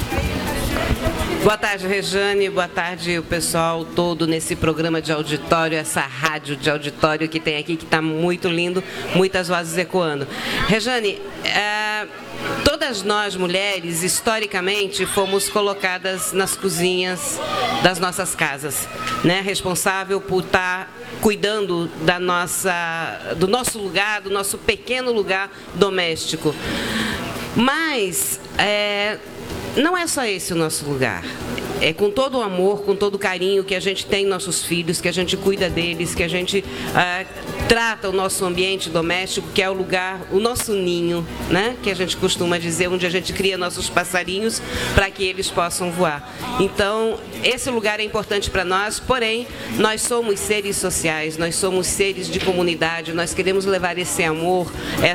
Boa tarde, Rejane. Boa tarde, o pessoal todo nesse programa de auditório, essa rádio de auditório que tem aqui, que está muito lindo, muitas vozes ecoando. Rejane, todas nós, mulheres, historicamente, fomos colocadas nas cozinhas das nossas casas, né? Responsável por estar cuidando do nosso lugar, do nosso pequeno lugar doméstico. Mas não é só esse o nosso lugar. É com todo o amor, com todo o carinho que a gente tem nossos filhos, que a gente cuida deles, que a gente trata o nosso ambiente doméstico, que é o lugar, o nosso ninho, né? Que a gente costuma dizer, onde a gente cria nossos passarinhos para que eles possam voar. Então, esse lugar é importante para nós, porém, nós somos seres sociais, nós somos seres de comunidade, nós queremos levar esse amor,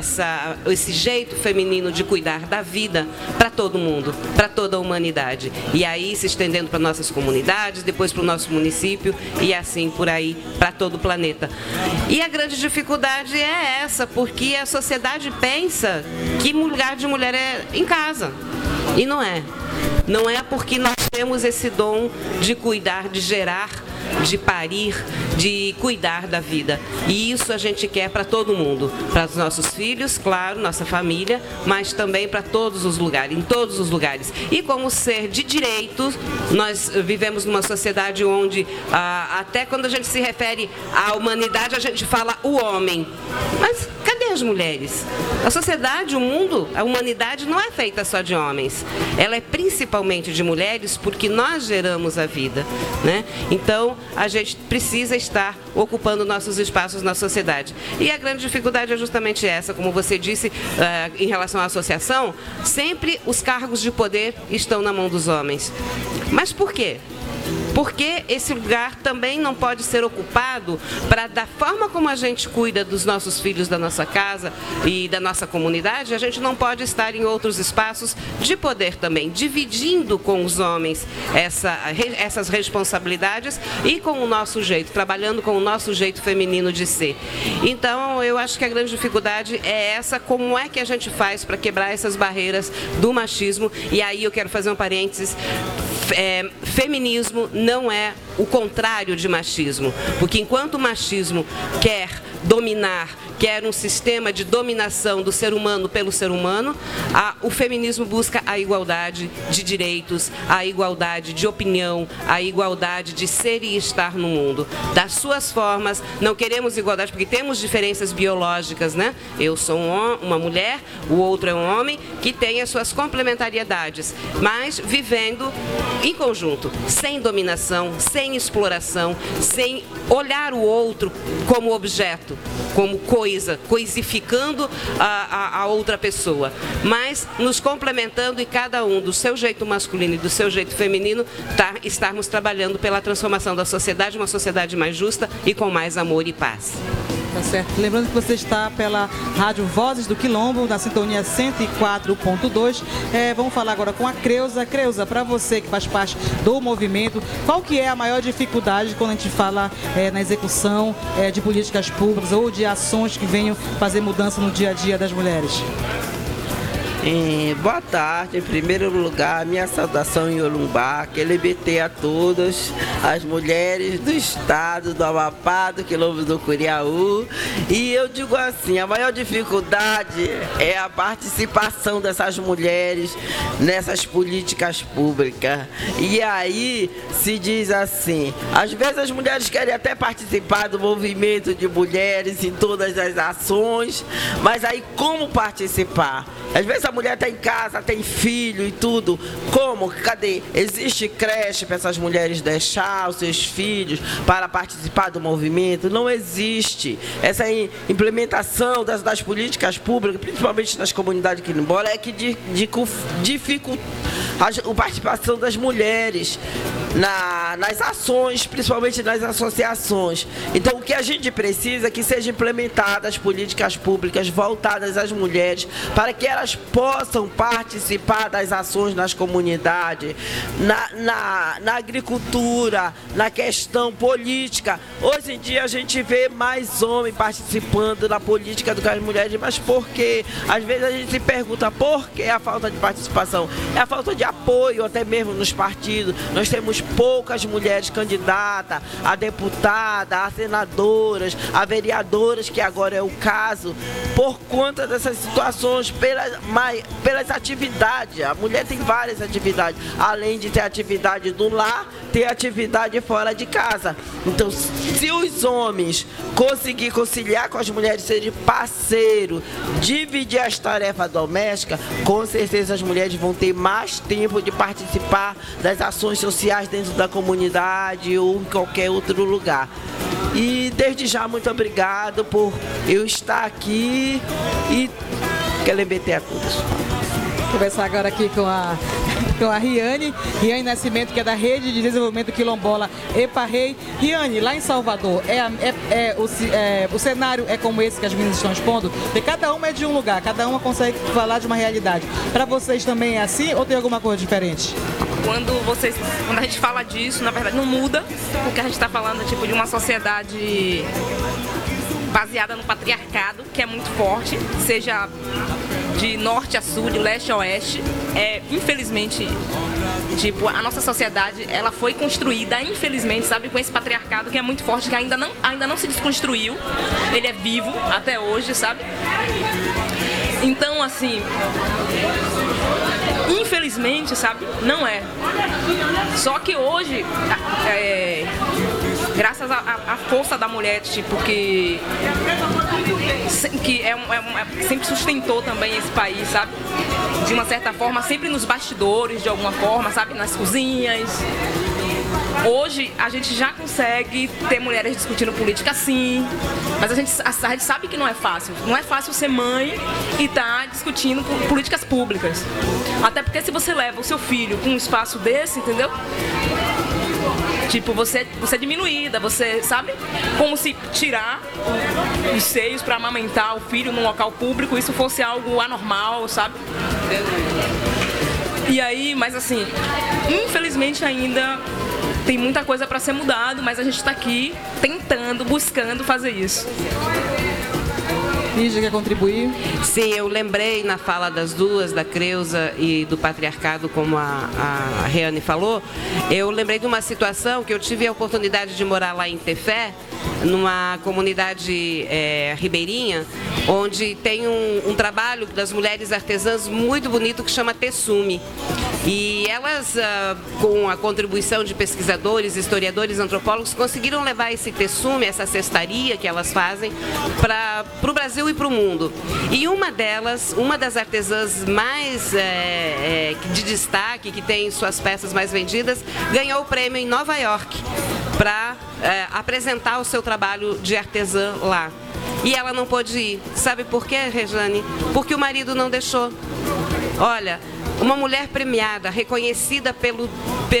esse jeito feminino de cuidar da vida para todo mundo, para toda a humanidade. E aí se estendendo para nossas comunidades, depois para o nosso município e assim por aí para todo o planeta. E a grande dificuldade é essa, porque a sociedade pensa que o lugar de mulher é em casa. E não é. Não é, porque nós temos esse dom de cuidar, de gerar, de parir, de cuidar da vida. E isso a gente quer para todo mundo, para os nossos filhos, claro, nossa família, mas também para todos os lugares, em todos os lugares. E como ser de direito, nós vivemos numa sociedade onde, até quando a gente se refere à humanidade, a gente fala o homem. Mas cadê as mulheres? A sociedade, o mundo, a humanidade não é feita só de homens. Ela é principalmente de mulheres, porque nós geramos a vida, né? Então, a gente precisa estar ocupando nossos espaços na sociedade. E a grande dificuldade é justamente essa, como você disse, em relação à associação, sempre os cargos de poder estão na mão dos homens. Mas por quê? Porque esse lugar também não pode ser ocupado da forma como a gente cuida dos nossos filhos da nossa casa e da nossa comunidade, a gente não pode estar em outros espaços de poder também, dividindo com os homens essas responsabilidades e com o nosso jeito, trabalhando com o nosso jeito feminino de ser. Então, eu acho que a grande dificuldade é essa, como é que a gente faz para quebrar essas barreiras do machismo. E aí eu quero fazer um parênteses. Feminismo não é o contrário de machismo, porque enquanto o machismo quer dominar, quer um sistema de dominação do ser humano pelo ser humano, o feminismo busca a igualdade de direitos, a igualdade de opinião, a igualdade de ser e estar no mundo. Das suas formas, não queremos igualdade porque temos diferenças biológicas, né? Eu sou uma mulher, o outro é um homem, que tem as suas complementariedades, mas vivendo em conjunto, sem dominação, sem exploração, sem olhar o outro como objeto, como coisa, coisificando a outra pessoa, mas nos complementando e cada um do seu jeito masculino e do seu jeito feminino estarmos trabalhando pela transformação da sociedade, uma sociedade mais justa e com mais amor e paz. Tá certo. Lembrando que você está pela Rádio Vozes do Quilombo, na sintonia 104.2. Vamos falar agora com a Creuza. Creuza, para você que faz parte do movimento, qual que é a maior dificuldade quando a gente fala na execução de políticas públicas ou de ações que venham fazer mudança no dia a dia das mulheres? Boa tarde, em primeiro lugar, minha saudação em Olumbá, LGBT a todas as mulheres do estado do Amapá, do Quilombo do Curiaú. E eu digo assim, a maior dificuldade é a participação dessas mulheres nessas políticas públicas. E aí se diz assim, às vezes as mulheres querem até participar do movimento de mulheres em todas as ações, mas aí como participar? Às vezes a mulher está em casa, tem filho e tudo. Como? Cadê? Existe creche para essas mulheres deixar os seus filhos para participar do movimento? Não existe. Essa implementação das políticas públicas, principalmente nas comunidades quilombolas, é que dificulta a participação das mulheres nas ações, principalmente nas associações. Então, o que a gente precisa é que sejam implementadas políticas públicas voltadas às mulheres, para que elas possam participar das ações nas comunidades, na agricultura, na questão política. Hoje em dia a gente vê mais homens participando da política do que as mulheres, mas por quê? Às vezes a gente se pergunta por que a falta de participação? É a falta de apoio, até mesmo nos partidos. Nós temos poucas mulheres candidatas a deputada, a senadoras, a vereadoras, que agora é o caso, por conta dessas situações, pelas atividades. A mulher tem várias atividades, além de ter atividade do lar, ter atividade fora de casa. Então, se os homens conseguirem conciliar com as mulheres, serem parceiros, dividir as tarefas domésticas, com certeza as mulheres vão ter mais tempo de participar das ações sociais dentro da comunidade ou em qualquer outro lugar. E desde já, muito obrigado por eu estar aqui e que LGBT a todos. Vou conversar agora aqui com a Riane Nascimento, que é da Rede de Desenvolvimento Quilombola EPA-REI. Riane, lá em Salvador, o cenário é como esse que as meninas estão expondo? Porque cada uma é de um lugar, cada uma consegue falar de uma realidade. Para vocês também é assim ou tem alguma coisa diferente? Quando a gente fala disso, na verdade não muda, porque a gente está falando tipo de uma sociedade baseada no patriarcado, que é muito forte, seja de norte a sul, de leste a oeste. Infelizmente, tipo, a nossa sociedade, ela foi construída, infelizmente, sabe, com esse patriarcado que é muito forte, que ainda não se desconstruiu. Ele é vivo até hoje, sabe? Então, assim, infelizmente, sabe, não é. Só que hoje, graças à força da mulher, tipo, que sempre sustentou também esse país, sabe? De uma certa forma, sempre nos bastidores, de alguma forma, sabe? Nas cozinhas. Hoje a gente já consegue ter mulheres discutindo política, sim, mas a gente sabe que não é fácil. Não é fácil ser mãe e estar discutindo políticas públicas. Até porque se você leva o seu filho para um espaço desse, entendeu? Tipo, você é diminuída, você, sabe? Como se tirar os seios para amamentar o filho num local público, isso fosse algo anormal, sabe? E aí, mas assim, infelizmente ainda tem muita coisa para ser mudado, mas a gente está aqui tentando, buscando fazer isso. Lígia, quer contribuir? Sim, eu lembrei na fala das duas, da Creuza e do patriarcado, como a Riane falou, eu lembrei de uma situação que eu tive a oportunidade de morar lá em Tefé, numa comunidade ribeirinha, onde tem um trabalho das mulheres artesãs muito bonito que chama Tessumi. E elas, com a contribuição de pesquisadores, historiadores, antropólogos, conseguiram levar esse Tessumi, essa cestaria que elas fazem, para o Brasil e para o mundo. E uma das artesãs mais de destaque, que tem suas peças mais vendidas, ganhou o prêmio em Nova York para apresentar o seu trabalho de artesã lá. E ela não pôde ir. Sabe por quê, Rejane? Porque o marido não deixou. Olha, uma mulher premiada, reconhecida pelo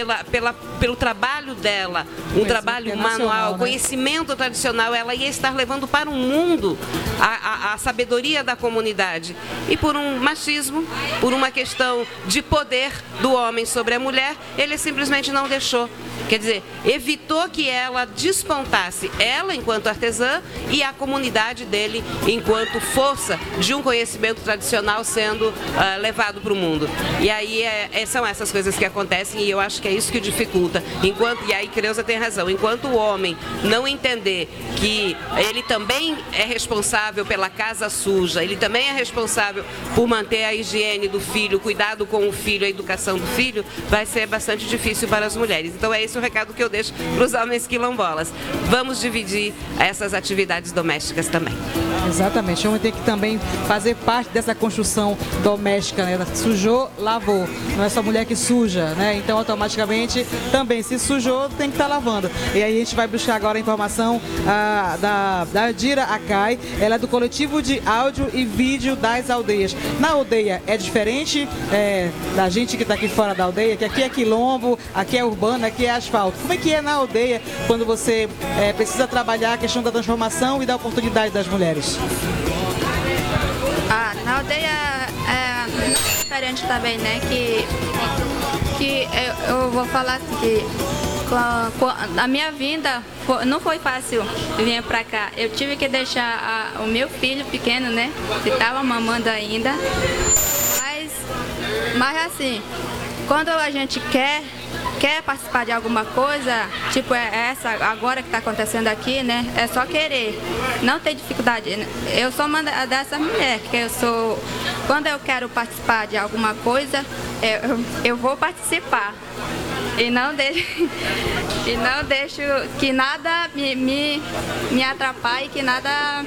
trabalho dela, um trabalho manual, né? Conhecimento tradicional, ela ia estar levando para o mundo a sabedoria da comunidade. E por um machismo, por uma questão de poder do homem sobre a mulher, ele simplesmente não deixou. Quer dizer, evitou que ela despontasse, ela enquanto artesã e a comunidade dele enquanto força de um conhecimento tradicional sendo levado para o mundo. E aí são essas coisas que acontecem e eu acho que é isso que dificulta. E aí Creuza tem razão, enquanto o homem não entender que ele também é responsável pela casa suja, ele também é responsável por manter a higiene do filho, cuidado com o filho, a educação do filho, vai ser bastante difícil para as mulheres. Então é esse o recado que eu deixo para os homens quilombolas. Vamos dividir essas atividades domésticas também. Exatamente, o homem tem que também fazer parte dessa construção doméstica, né? Sujou, lavou. Não é só a mulher que suja, né? Então automaticamente também se sujou, tem que estar lavando. E aí a gente vai buscar agora a informação da Dira Akai. Ela é do coletivo de áudio e vídeo das aldeias. Na aldeia é diferente da gente que está aqui fora da aldeia, que aqui é quilombo, aqui é urbano, aqui é asfalto. Como é que é na aldeia quando você precisa trabalhar a questão da transformação e da oportunidade das mulheres? Na aldeia é diferente também, né? Que eu vou falar assim, que a minha vinda não foi fácil vir pra cá. Eu tive que deixar o meu filho pequeno, né? Que estava mamando ainda. Mas assim, quando a gente quer participar de alguma coisa, tipo essa agora que está acontecendo aqui, né? É só querer, não tem dificuldade. Eu sou uma dessas mulheres, que eu sou, quando eu quero participar de alguma coisa, eu vou participar. E não deixo que nada me atrapalhe, que nada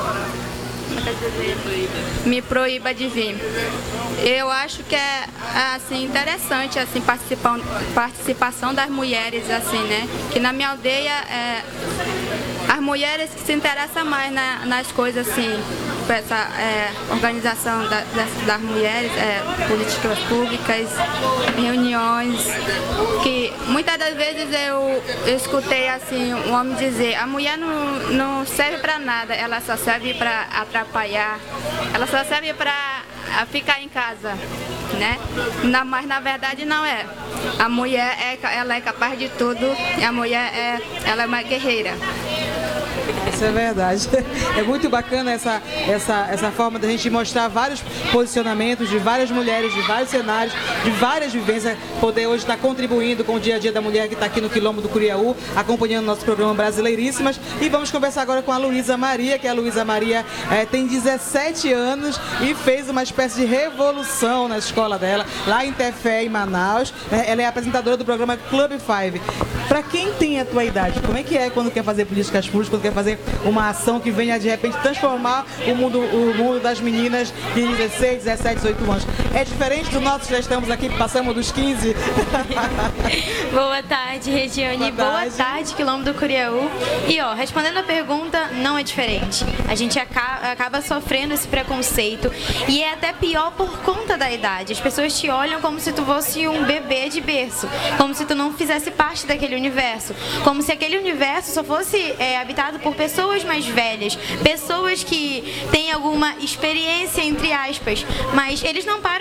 me proíba de vir. Eu acho que é assim interessante assim participação das mulheres assim, né? Que na minha aldeia as mulheres que se interessam mais nas coisas assim, essa organização das mulheres, políticas públicas, reuniões, que muitas das vezes eu escutei assim um homem dizer: a mulher não serve para nada, ela só serve para atrapalhar, ela só serve para ficar em casa, né? Mas na verdade não é. A mulher ela é capaz de tudo e a mulher ela é uma guerreira. Isso é verdade. É muito bacana essa forma da gente mostrar vários posicionamentos de várias mulheres, de vários cenários, de várias vivências, poder hoje estar contribuindo com o dia a dia da mulher que está aqui no Quilombo do Curiaú, acompanhando nosso programa Brasileiríssimas. E vamos conversar agora com a Luísa Maria, que a Luísa Maria tem 17 anos e fez uma espécie de revolução na escola dela, lá em Tefé, em Manaus. Ela é apresentadora do programa Club 5. Para quem tem a tua idade, como é que é quando quer fazer políticas públicas, quando quer fazer uma ação que venha de repente transformar o mundo das meninas de 16, 17, 18 anos? É diferente do nosso, já estamos aqui, passamos dos 15. Boa tarde, Regiane. Boa tarde, Quilombo do Curiaú. E respondendo a pergunta, não é diferente. A gente acaba sofrendo esse preconceito e é até pior por conta da idade. As pessoas te olham como se tu fosse um bebê de berço, como se tu não fizesse parte daquele universo, como se aquele universo só fosse habitado por pessoas mais velhas, pessoas que têm alguma experiência, entre aspas, mas eles não param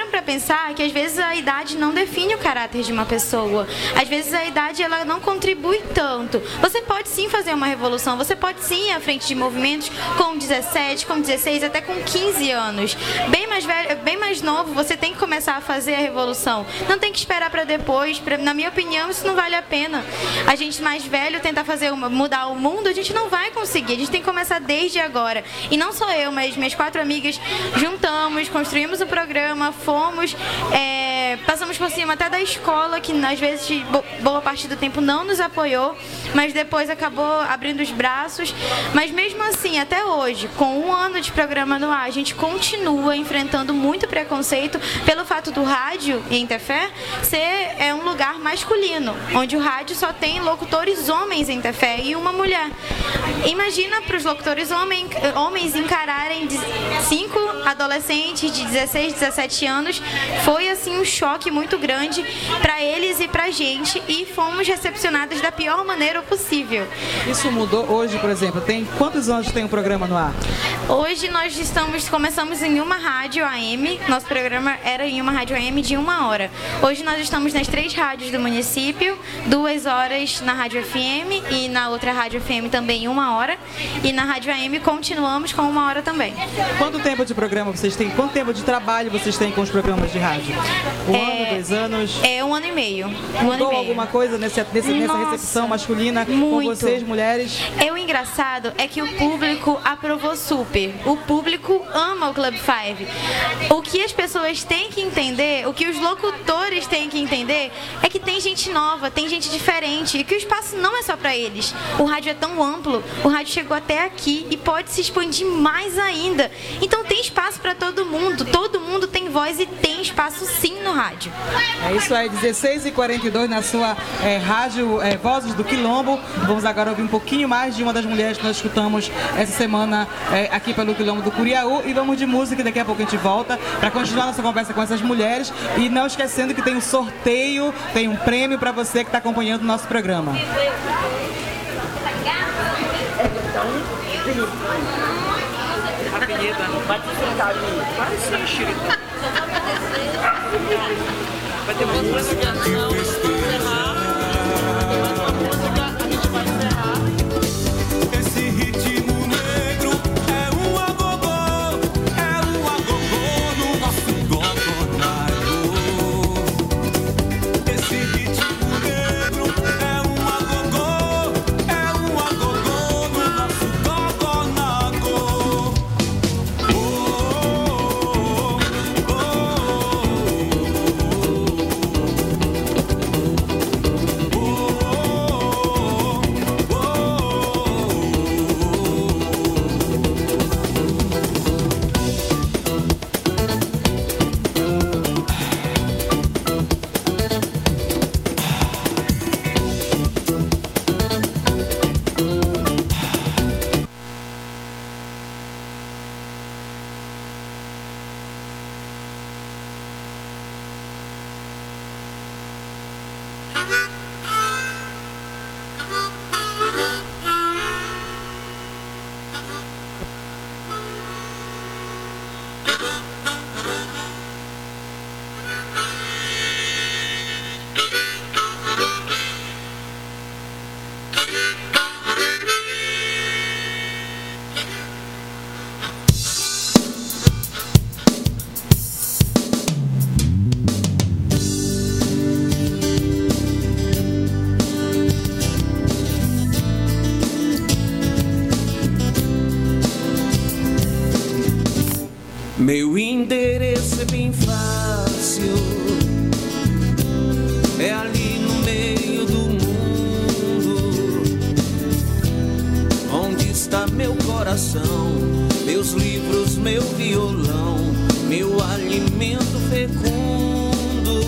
param para pensar que às vezes a idade não define o caráter de uma pessoa. Às vezes a idade ela não contribui tanto. Você pode sim fazer uma revolução, você pode sim ir à frente de movimentos com 17, com 16, até com 15 anos. Bem mais velho, bem mais novo, você tem que começar a fazer a revolução. Não tem que esperar para depois. Na minha opinião, isso não vale a pena. A gente mais velho tentar mudar o mundo, a gente não vai conseguir. A gente tem que começar desde agora. E não só eu, mas minhas 4 amigas juntamos, construímos o programa, fomos, passamos por cima até da escola, que às vezes boa parte do tempo não nos apoiou, mas depois acabou abrindo os braços. Mas mesmo assim, até hoje, com 1 ano de programa no ar, a gente continua enfrentando muito preconceito pelo fato do rádio em Tefé ser um lugar masculino, onde o rádio só tem locutores homens em Tefé e uma mulher. Imagina para os locutores homens encararem 5 adolescentes de 16, 17 anos. Foi assim um choque muito grande para eles e para a gente, e fomos recepcionadas da pior maneira possível. Isso mudou hoje, por exemplo? Tem quantos anos tem o programa no ar? Hoje nós começamos em uma rádio AM. Nosso programa era em uma rádio AM de 1 hora. Hoje nós estamos nas 3 rádios do município, 2 horas na rádio FM e na outra rádio FM também 1 hora. E na rádio AM continuamos com 1 hora também. Quanto tempo de programa vocês têm? Quanto tempo de trabalho vocês têm com os programas de rádio? 1 ano, 2 anos? 1 ano e meio. Mudou alguma coisa nessa recepção masculina com vocês, mulheres? O engraçado é que o público aprovou super. O público ama o Club 5. O que as pessoas têm que entender, o que os locutores têm que entender, é que tem gente nova, tem gente diferente, e que o espaço não é só para eles. O rádio é tão amplo, o rádio chegou até aqui e pode se expandir mais ainda. Então tem espaço para todo mundo tem voz e tem espaço sim no rádio. É isso aí, 16h42 na sua rádio Vozes do Quilombo. Vamos agora ouvir um pouquinho mais de uma das mulheres que nós escutamos essa semana aqui pelo Quilombo do Curiaú, e vamos de música, e daqui a pouco a gente volta para continuar nossa conversa com essas mulheres, e não esquecendo que tem um sorteio, tem um prêmio para você que está acompanhando o nosso programa. Vai ter uma coisa que não encerrar. Esse ritmo negro é um agogô no nosso gogonaio. Esse ritmo negro é um agogô no nosso gogonago. Meu endereço é bem fácil, é ali no meio do mundo, onde está meu coração, meus livros, meu violão, meu alimento fecundo,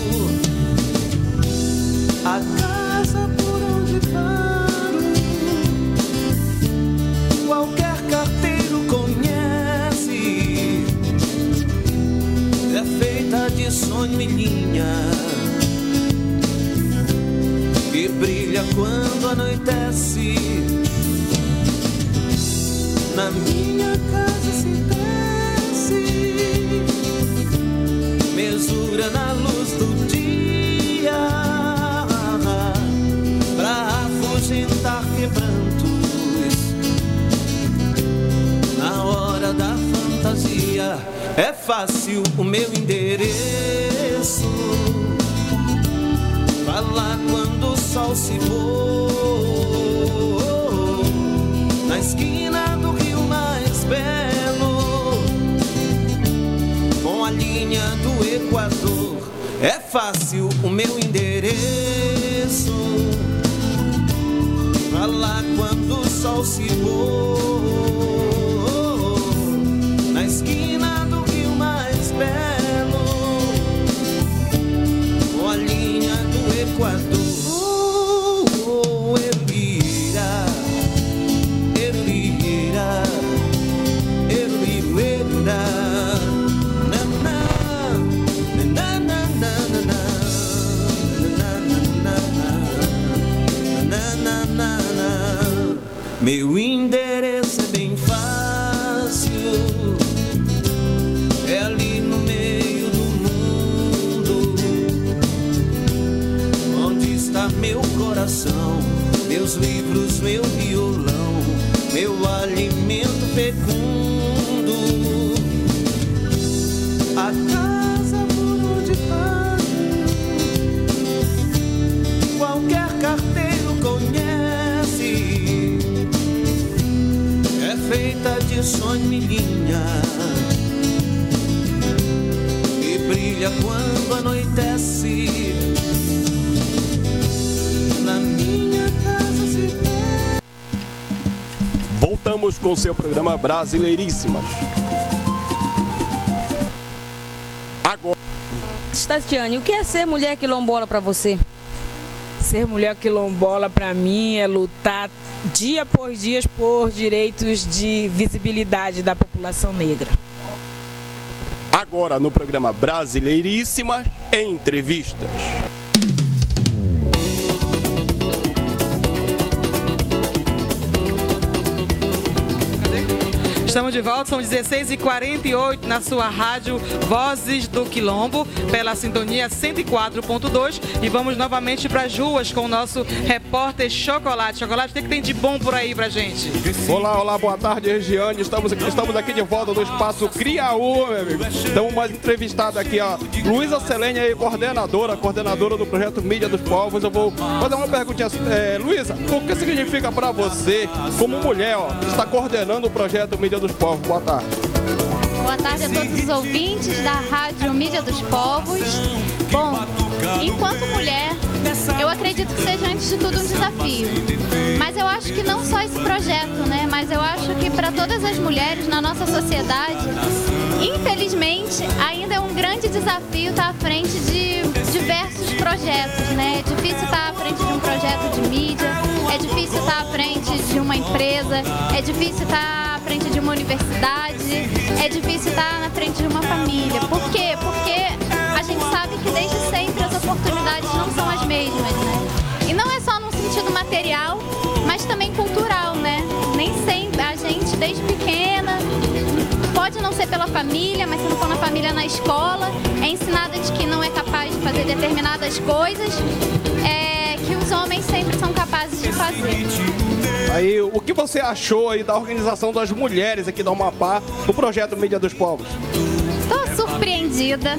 a casa por onde paro, qualquer carteiro conhece. É feita de sonho e linha, que brilha quando anoitece. Na minha casa se desce, mesmo É fácil o meu endereço. Vai lá quando o sol se pôr, na esquina do rio mais belo, com a linha do Equador. É fácil o meu endereço. Vai lá quando o sol se pôr, na esquina do rio mais belo, com a linha do Equador. Erulira, erulira, erulira, na na na na na na na na na. Meu endereço é bem fácil, é ali no meio do mundo, onde está meu coração, meus livros, meu violão, meu alimento fecundo, a casa por onde passo, qualquer carteiro conhece. É feita de sonho e linha, e brilha quando anoitece. Na minha casa se vê. Voltamos com o seu programa Brasileiríssimas. Agora, Tatiane, o que é ser mulher quilombola para você? Ser mulher quilombola para mim é lutar dia por dia por direitos de visibilidade da população negra. agora no programa Brasileiríssimas, entrevistas. Estamos de volta, são 16h48 na sua rádio Vozes do Quilombo, pela sintonia 104.2, e vamos novamente para as ruas com o nosso repórter Chocolate. Chocolate, o que tem de bom por aí pra gente? Olá, olá, boa tarde, Regiane. Estamos aqui de volta do Espaço Criaú, meu amigo. Estamos mais entrevistados aqui, ó. Luísa Selene, aí, coordenadora do projeto Mídia dos Povos. Eu vou fazer uma perguntinha. Luísa, o que significa para você, como mulher, ó, está coordenando o projeto Mídia dos Povos? Boa tarde. Boa tarde a todos os ouvintes da Rádio Mídia dos Povos. Bom, enquanto mulher, eu acredito que seja antes de tudo um desafio. Mas eu acho que não só esse projeto, né? Mas eu acho que para todas as mulheres na nossa sociedade, infelizmente, ainda é um grande desafio estar à frente de diversos projetos, né? É difícil estar à frente de um projeto de mídia, é difícil estar à frente de uma empresa, é difícil estar à frente de uma universidade, é difícil estar na frente de uma família. Por quê? Porque a gente sabe que desde sempre as oportunidades não são as mesmas, né? E não é só no sentido material, mas também cultural, né? Nem sempre a gente, desde pequena, pode não ser pela família, mas se não for na família, na escola, é ensinada de que não é capaz de fazer determinadas coisas, que os homens sempre são capazes de fazer. Aí, o que você achou aí da organização das mulheres aqui da Amapá no projeto Mídia dos Povos? Estou surpreendida,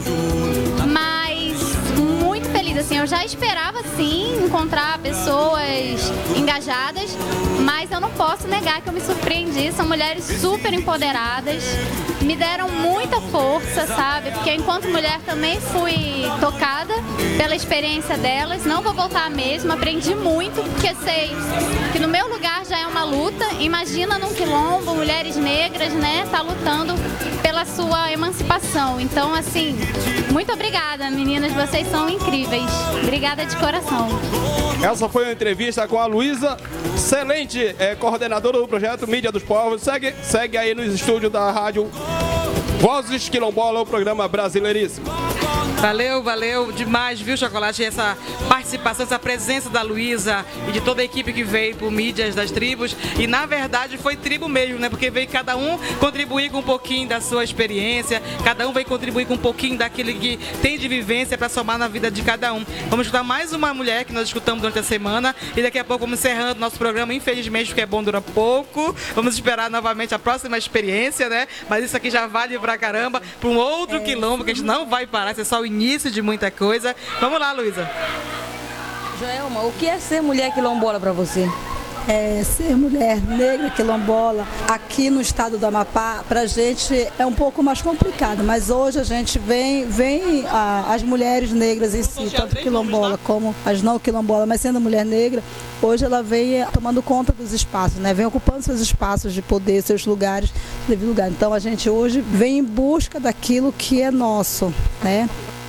mas muito feliz. Assim, eu já esperava, sim, encontrar pessoas engajadas, mas eu não posso negar que eu me surpreendi. São mulheres super empoderadas, me deram muita força, sabe? Porque enquanto mulher também fui tocada pela experiência delas. Não vou voltar mesmo, aprendi muito, porque sei que no meu lugar já é uma luta. Imagina num quilombo, mulheres negras, né, tá lutando pela sua emancipação. Então, assim, muito obrigada, meninas, vocês são incríveis. Obrigada de coração. Essa foi a entrevista com a Luísa Selene, coordenadora do projeto Mídia dos Povos. Segue aí nos estúdios da rádio Vozes Quilombola, o programa Brasileiríssimo. Valeu demais, viu, Chocolate, essa participação, essa presença da Luísa e de toda a equipe que veio por Mídias das Tribos. E, na verdade, foi tribo mesmo, né? Porque veio cada um contribuir com um pouquinho da sua experiência, cada um veio contribuir com um pouquinho daquilo que tem de vivência para somar na vida de cada um. Vamos escutar mais uma mulher que nós escutamos durante a semana e daqui a pouco vamos encerrando nosso programa, infelizmente, porque é bom, dura pouco. Vamos esperar novamente a próxima experiência, né? Mas isso aqui já vale para pra caramba, para um outro quilombo que a gente não vai parar, isso é só o início de muita coisa. Vamos lá, Luísa. Joelma, o que é ser mulher quilombola para você? Ser mulher negra quilombola aqui no estado do Amapá, para a gente é um pouco mais complicado, mas hoje a gente vem as mulheres negras em si, tanto quilombola como as não quilombola, mas sendo mulher negra, hoje ela vem tomando conta dos espaços, né? Vem ocupando seus espaços de poder, seus lugares, devido lugar. Então a gente hoje vem em busca daquilo que é nosso, né?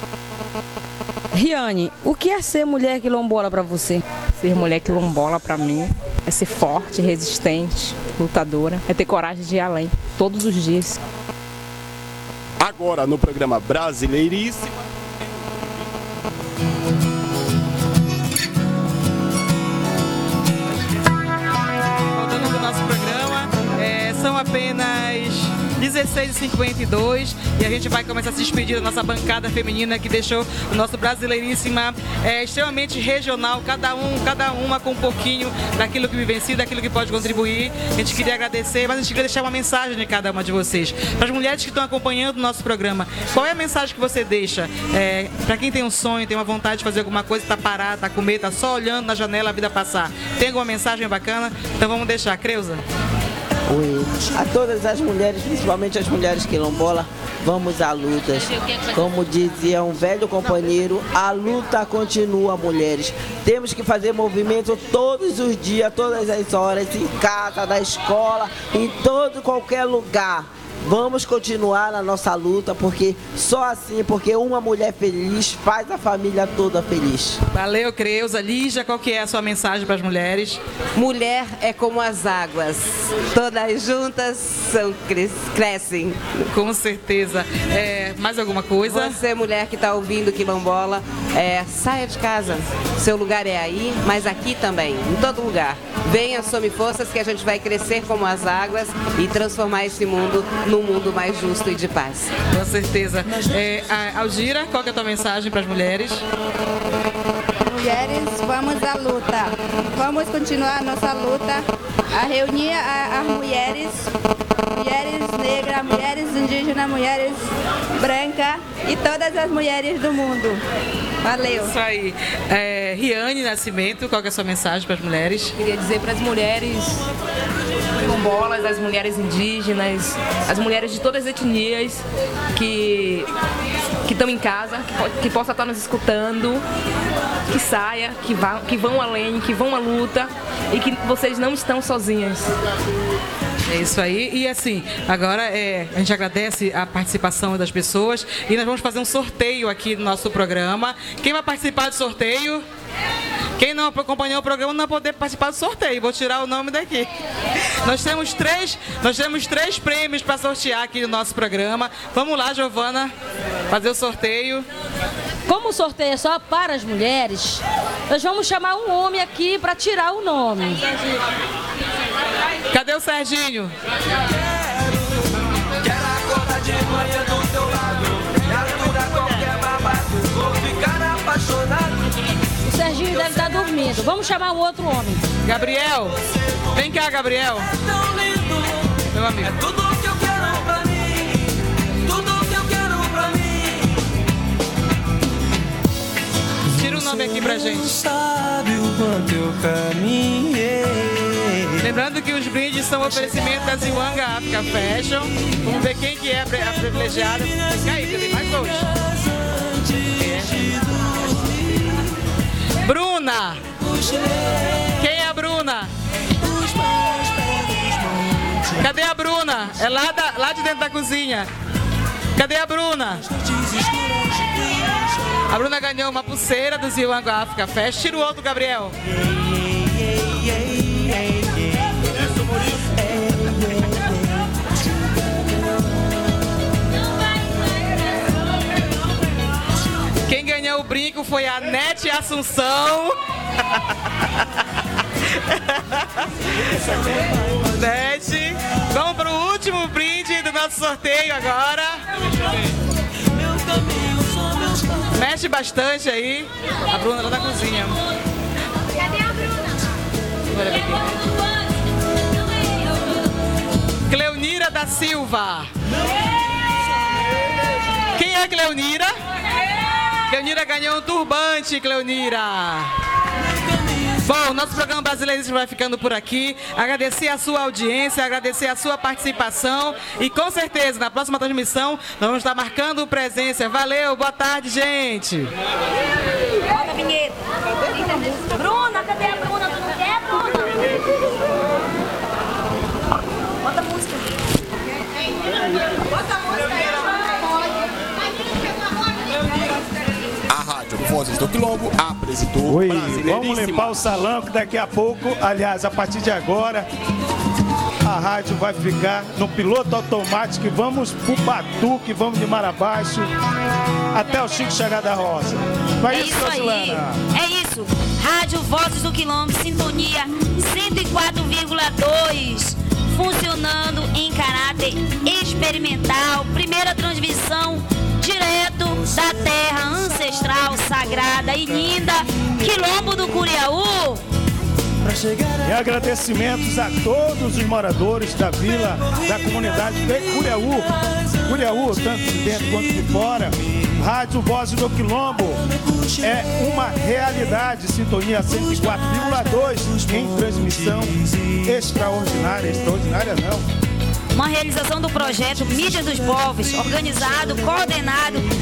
Riane, o que é ser mulher quilombola para você? Ser mulher quilombola para mim é ser forte, resistente, lutadora, é ter coragem de ir além, todos os dias. Agora no programa Brasileiríssima. Voltando para o nosso programa, são apenas 16h52 e a gente vai começar a se despedir da nossa bancada feminina que deixou o nosso Brasileiríssima extremamente regional, cada uma com um pouquinho daquilo que vivencia, daquilo que pode contribuir. A gente queria agradecer, mas a gente queria deixar uma mensagem de cada uma de vocês. Para as mulheres que estão acompanhando o nosso programa, qual é a mensagem que você deixa? Para quem tem um sonho, tem uma vontade de fazer alguma coisa, está parado, está com medo, está só olhando na janela a vida passar. Tem alguma mensagem bacana? Então vamos deixar. Creuza. A todas as mulheres, principalmente as mulheres quilombolas, vamos à luta. Como dizia um velho companheiro, a luta continua, mulheres. Temos que fazer movimento todos os dias, todas as horas, em casa, na escola, em qualquer lugar. Vamos continuar na nossa luta, porque só assim, porque uma mulher feliz faz a família toda feliz. Valeu, Creuza. Lígia, qual que é a sua mensagem para as mulheres? Mulher é como as águas, todas juntas crescem. Com certeza. Mais alguma coisa? Você, mulher que está ouvindo Quilombola, saia de casa. Seu lugar é aí, mas aqui também, em todo lugar. Venha, some forças que a gente vai crescer como as águas e transformar esse mundo num mundo mais justo e de paz. Com certeza. Algira, qual que é a tua mensagem para as mulheres? Mulheres, vamos à luta. Vamos continuar a nossa luta, a reunir as mulheres negras, mulheres indígenas, mulheres brancas e todas as mulheres do mundo. Valeu. Isso aí. Riane Nascimento, qual que é a sua mensagem para as mulheres? Queria dizer para as mulheres quilombolas, as mulheres indígenas, as mulheres de todas as etnias que estão em casa, que possam estar nos escutando, que saia, que vão além, que vão à luta e que vocês não estão sozinhas. É isso aí. E assim, agora a gente agradece a participação das pessoas e nós vamos fazer um sorteio aqui no nosso programa. Quem vai participar do sorteio? Quem não acompanhou o programa não vai poder participar do sorteio. Vou tirar o nome daqui. Nós temos três prêmios para sortear aqui no nosso programa. Vamos lá, Giovana, fazer o sorteio. Como o sorteio é só para as mulheres, nós vamos chamar um homem aqui para tirar o nome. Cadê o Serginho? Quero acordar de manhã do teu lado, me aturar qualquer babado, vou ficar apaixonado. O Serginho deve estar dormindo. Vamos chamar um outro homem. Gabriel, vem cá, Gabriel. Meu amigo. É tudo que eu quero pra mim, tudo que eu quero pra mim. Tira o nome aqui pra gente. Sabe o quanto eu caminhei. Lembrando que os brindes são oferecimento da Ziwanga Africa Fashion. Vamos ver quem que é a privilegiada. Fica aí, que tem mais dois. Bruna! Quem é a Bruna? Cadê a Bruna? É lá de dentro da cozinha. Cadê a Bruna? A Bruna ganhou uma pulseira do Ziwanga Africa Fashion. Tira o outro, Gabriel. Quem ganhou o brinco foi a Nete Assunção. Nete, vamos para o último brinde do nosso sorteio agora. Mexe bastante aí. A Bruna lá da cozinha. Cadê a Bruna? Cleonira da Silva. Cleonira, Cleonira. Cleonira ganhou um turbante, Cleonira. Bom, nosso programa brasileiro vai ficando por aqui. Agradecer a sua audiência, agradecer a sua participação e com certeza na próxima transmissão nós vamos estar marcando presença. Valeu, boa tarde, gente. Bota a vinheta. Bruna, cadê a Bruna? Tu não quer, Bruna? Bota a música. Bota a música aí. A Rádio Vozes do Quilombo apresentou Oi, Brasileiríssima. vamos limpar o salão que daqui a pouco, aliás, a partir de agora, a rádio vai ficar no piloto automático e vamos pro Batuque, vamos de mar abaixo até o Chico chegar da Rosa. Vai É isso aí, é isso. Rádio Vozes do Quilombo, sintonia 104,2, funcionando em caráter experimental. Primeira transmissão direto da terra ancestral, sagrada e linda, Quilombo do Curiaú. E agradecimentos a todos os moradores da vila, da comunidade de Curiaú, tanto de dentro quanto de fora. Rádio Vozes do Quilombo é uma realidade, sintonia 104,2 em transmissão extraordinária não. Uma realização do projeto Mídia dos Povos, organizado, coordenado